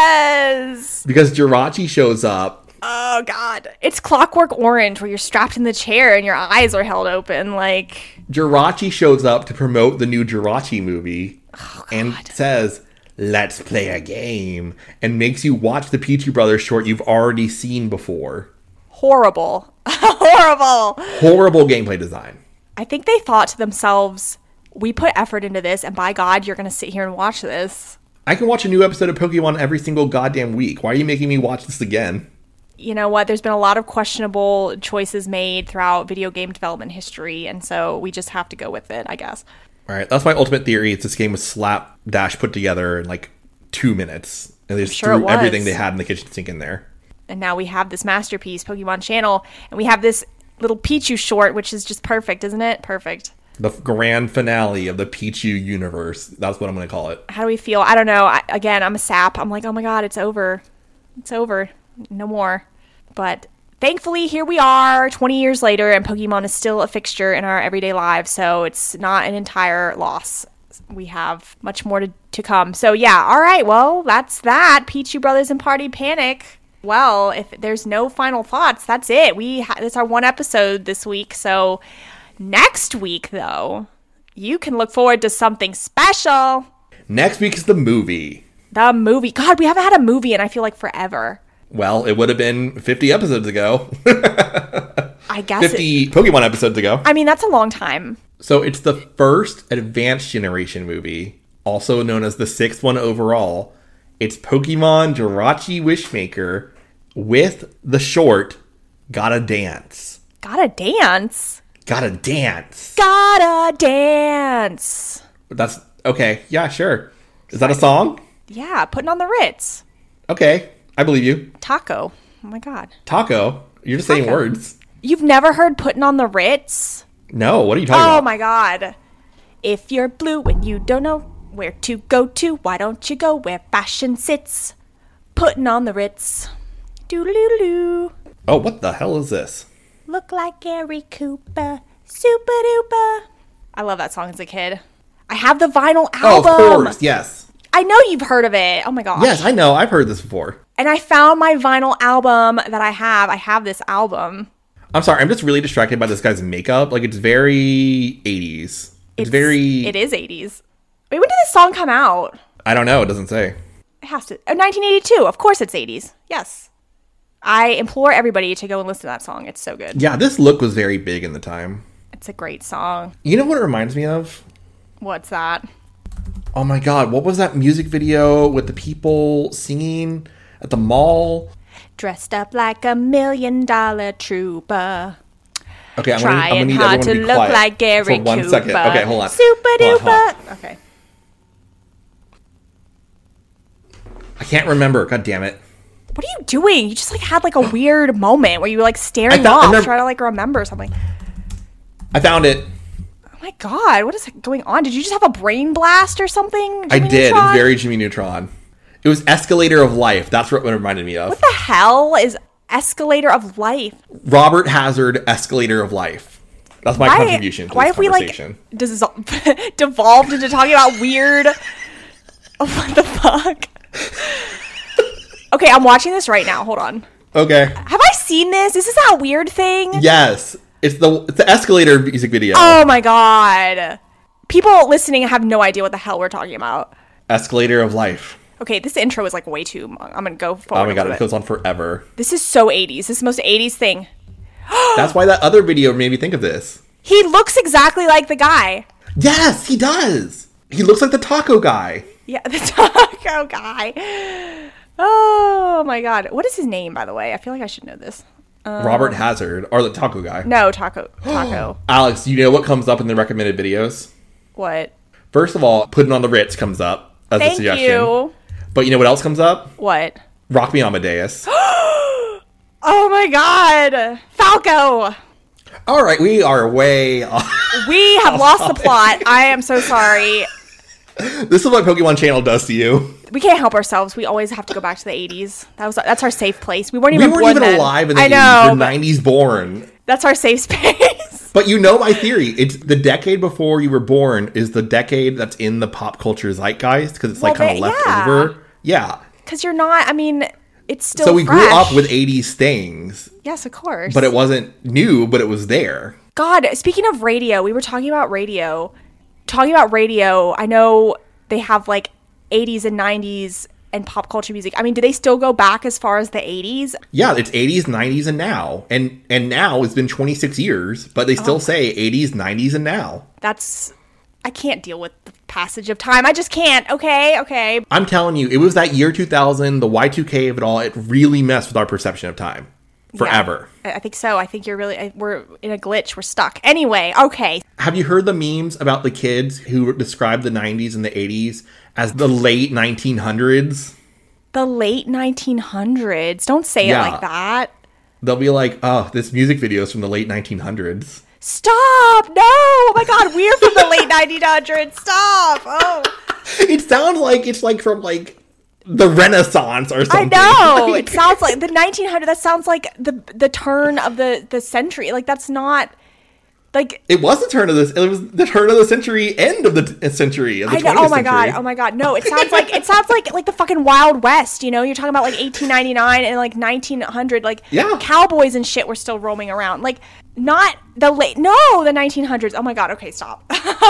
Yes! Because Jirachi shows up. Oh, God. It's Clockwork Orange where you're strapped in the chair and your eyes are held open. Like, Jirachi shows up to promote the new Jirachi movie and says, let's play a game, and makes you watch the Pichu Brothers short you've already seen before. horrible. Horrible. Horrible gameplay design. I think they thought to themselves, we put effort into this, and by God, you're going to sit here and watch this. I can watch a new episode of Pokemon every single goddamn week. Why are you making me watch this again? You know what? There's been a lot of questionable choices made throughout video game development history, and so we just have to go with it, I guess. All right, that's my ultimate theory. It's this game was slapdash put together in like 2 minutes. And they just sure it threw was. everything they had in the kitchen sink in there. And now we have this masterpiece, Pokemon Channel, and we have this little Pichu short, which is just perfect, isn't it? Perfect. The grand finale of the Pichu universe. That's what I'm going to call it. How do we feel? I don't know. Again, I'm a sap. I'm like, oh my God, it's over. It's over. No more. But thankfully, here we are 20 years later, and Pokemon is still a fixture in our everyday lives, so it's not an entire loss. We have much more to come. So yeah, all right, well, that's that. Pichu Brothers and Party Panic. Well, if there's no final thoughts, that's it. It's our one episode this week, so next week, though, you can look forward to something special. Next week is the movie. The movie. God, we haven't had a movie in, I feel like, forever. Well, it would have been 50 episodes ago. I guess 50 Pokemon episodes ago. I mean, that's a long time. So it's the first Advanced Generation movie, also known as the 6th one overall. It's Pokemon Jirachi Wishmaker with the short Gotta Dance. Gotta dance? Gotta Dance. Gotta dance. That's okay. Yeah, sure. Is that a song? Yeah, putting on the Ritz. Okay, I believe you. Taco. Oh my God. Taco. You're just saying Taco. words. You've never heard putting on the Ritz? No, what are you talking about? Oh my God. If you're blue and you don't know where to go to, why don't you go where fashion sits? Putting on the Ritz. Doo-doo-doo-doo. Oh, what the hell is this? Look like Gary Cooper. Super duper. I love that song as a kid. I have the vinyl album. Oh, of course. Yes. I know you've heard of it. Oh my gosh. Yes, I know. I've heard this before. And I found my vinyl album that I have. I have this album. I'm sorry. I'm just really distracted by this guy's makeup. Like, it's very 80s. It is 80s. Wait, when did this song come out? I don't know. It doesn't say. It has to. 1982. Of course it's 80s. Yes. I implore everybody to go and listen to that song. It's so good. Yeah, this look was very big in the time. It's a great song. You know what it reminds me of? What's that? Oh my God. What was that music video with the people singing at the mall? Dressed up like $1 million trooper. Okay, I'm Trying gonna need hard everyone to to be look quiet like Gary for 1 Cooper. second. Okay, hold on. Super Hold on. duper. Okay. I can't remember. God damn it. What are you doing? You just like had like a weird moment where you were like staring I off, remember- trying to like remember something. I found it. Oh my God, what is going on? Did you just have a brain blast or something? I Jimmy did. It's Neutron? very Jimmy Neutron. It was Escalator of Life. That's what it reminded me of. What the hell is Escalator of Life? Robert Hazard, Escalator of Life. That's my contribution to why this have we conversation. like devolved into talking about weird? Oh, what the fuck? Okay, I'm watching this right now. Hold on. Okay. Have I seen this? Is this that weird thing? Yes. It's the Escalator music video. Oh my god. People listening have no idea what the hell we're talking about. Escalator of Life. Okay, this intro is like way too long. I'm going to go forward. Oh my god, it goes on forever. This is so 80s. This is the most 80s thing. That's why that other video made me think of this. He looks exactly like the guy. Yes, he does. He looks like the taco guy. Yeah, the taco guy. Oh my god. What is his name, by the way? I feel like I should know this. Robert Hazard, or the taco guy. No, taco. Alex, do you know what comes up in the recommended videos? What? First of all, Putting on the Ritz comes up as a suggestion. Thank you. But you know what else comes up? What? Rock Me Amadeus. Oh my god. Falco. All right, we are way off. We have lost the plot. I am so sorry. This is what Pokemon Channel does to you. We can't help ourselves. We always have to go back to the 80s. That's our safe place. We weren't even born then. Alive in the 80s. know. We're 90s born. That's our safe space. But you know my theory. It's the decade before you were born is the decade that's in the pop culture zeitgeist because it's kind of left over. Yeah. Because you're not, I mean, it's still So we fresh. grew up with 80s things. Yes, of course. But it wasn't new, but it was there. God, speaking of radio, we were talking about radio. I know they have like 80s and 90s and pop culture music. I mean, do they still go back as far as the 80s? Yeah, it's 80s, 90s, and now. And now it's been 26 years, but they still say 80s, 90s, and now. I can't deal with the passage of time. I just can't. Okay. I'm telling you, it was that year 2000, the Y2K of it all. It really messed with our perception of time. Forever. Yeah, I think so. I think we're in a glitch. We're stuck. Anyway, okay. Have you heard the memes about the kids who describe the 90s and the 80s as the late 1900s? The late 1900s. Don't say it like that. They'll be like, oh, this music video is from the late 1900s. Stop! No! Oh my god, we're from the late 1900s. Stop! Oh. It sounds like it's like from like the Renaissance or something. I know. It sounds like the 1900s. That sounds like the turn of the century. Like that's not like it was the turn of this. It was the turn of the century, end of the century. Of the 20th century. Oh my god. No, it sounds like the fucking Wild West. You know, you're talking about like 1899 and like 1900. Like cowboys and shit were still roaming around. Like not the the 1900s. Oh my god. Okay, stop.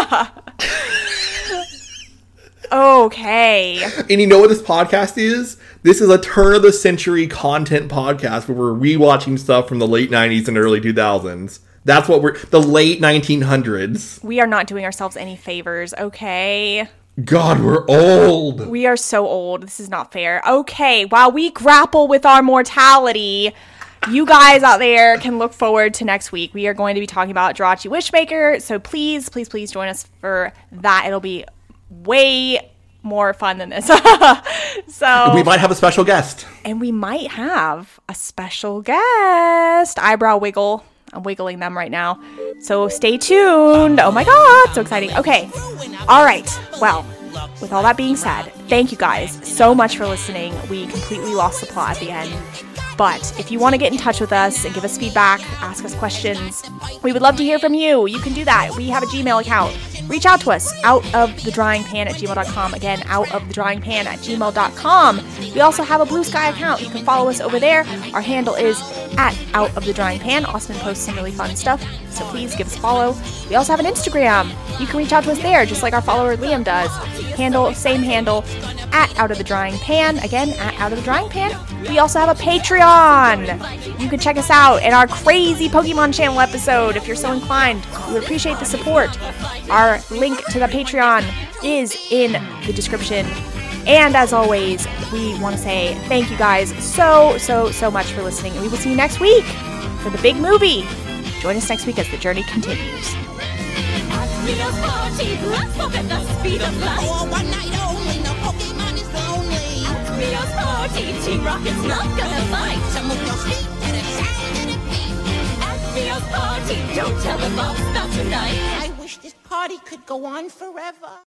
Okay. And you know what this podcast is? This is a turn of the century content podcast where we're rewatching stuff from the late 90s and early 2000s. That's what the late 1900s. We are not doing ourselves any favors, okay? God, we're old. We are so old. This is not fair. Okay, while we grapple with our mortality, you guys out there can look forward to next week. We are going to be talking about Jirachi Wishmaker, so please join us for that. It'll be way more fun than this. So we might have a special guest. And we might have a special guest. Eyebrow wiggle. I'm wiggling them right now. So stay tuned. Oh my god, so exciting. Okay. All right. Well, with all that being said, thank you guys so much for listening. We completely lost the plot at the end. But if you want to get in touch with us and give us feedback, ask us questions, we would love to hear from you. You can do that. We have a Gmail account. Reach out to us, outofthedrawingpan@gmail.com. Again, outofthedrawingpan@gmail.com. We also have a Blue Sky account. You can follow us over there. Our handle is @outofthedrawingpan. Austin posts some really fun stuff, so please give us a follow. We also have an Instagram. You can reach out to us there, just like our follower Liam does. Same handle, @outofthedrawingpan. Again, @outofthedrawingpan. We also have a Patreon. You can check us out in our crazy Pokemon Channel episode if you're so inclined. We would appreciate the support. Our link to the Patreon is in the description. And as always, we want to say thank you guys so much for listening. And we will see you next week for the big movie. Join us next week as the journey continues. Let's forget the speed of light. For one night only, no Pokemon is lonely. Rio's party, Team Rocket's not gonna fight. So move your feet and a shine and a beat. At Rio's party, don't tell the boss about tonight. I wish this party could go on forever.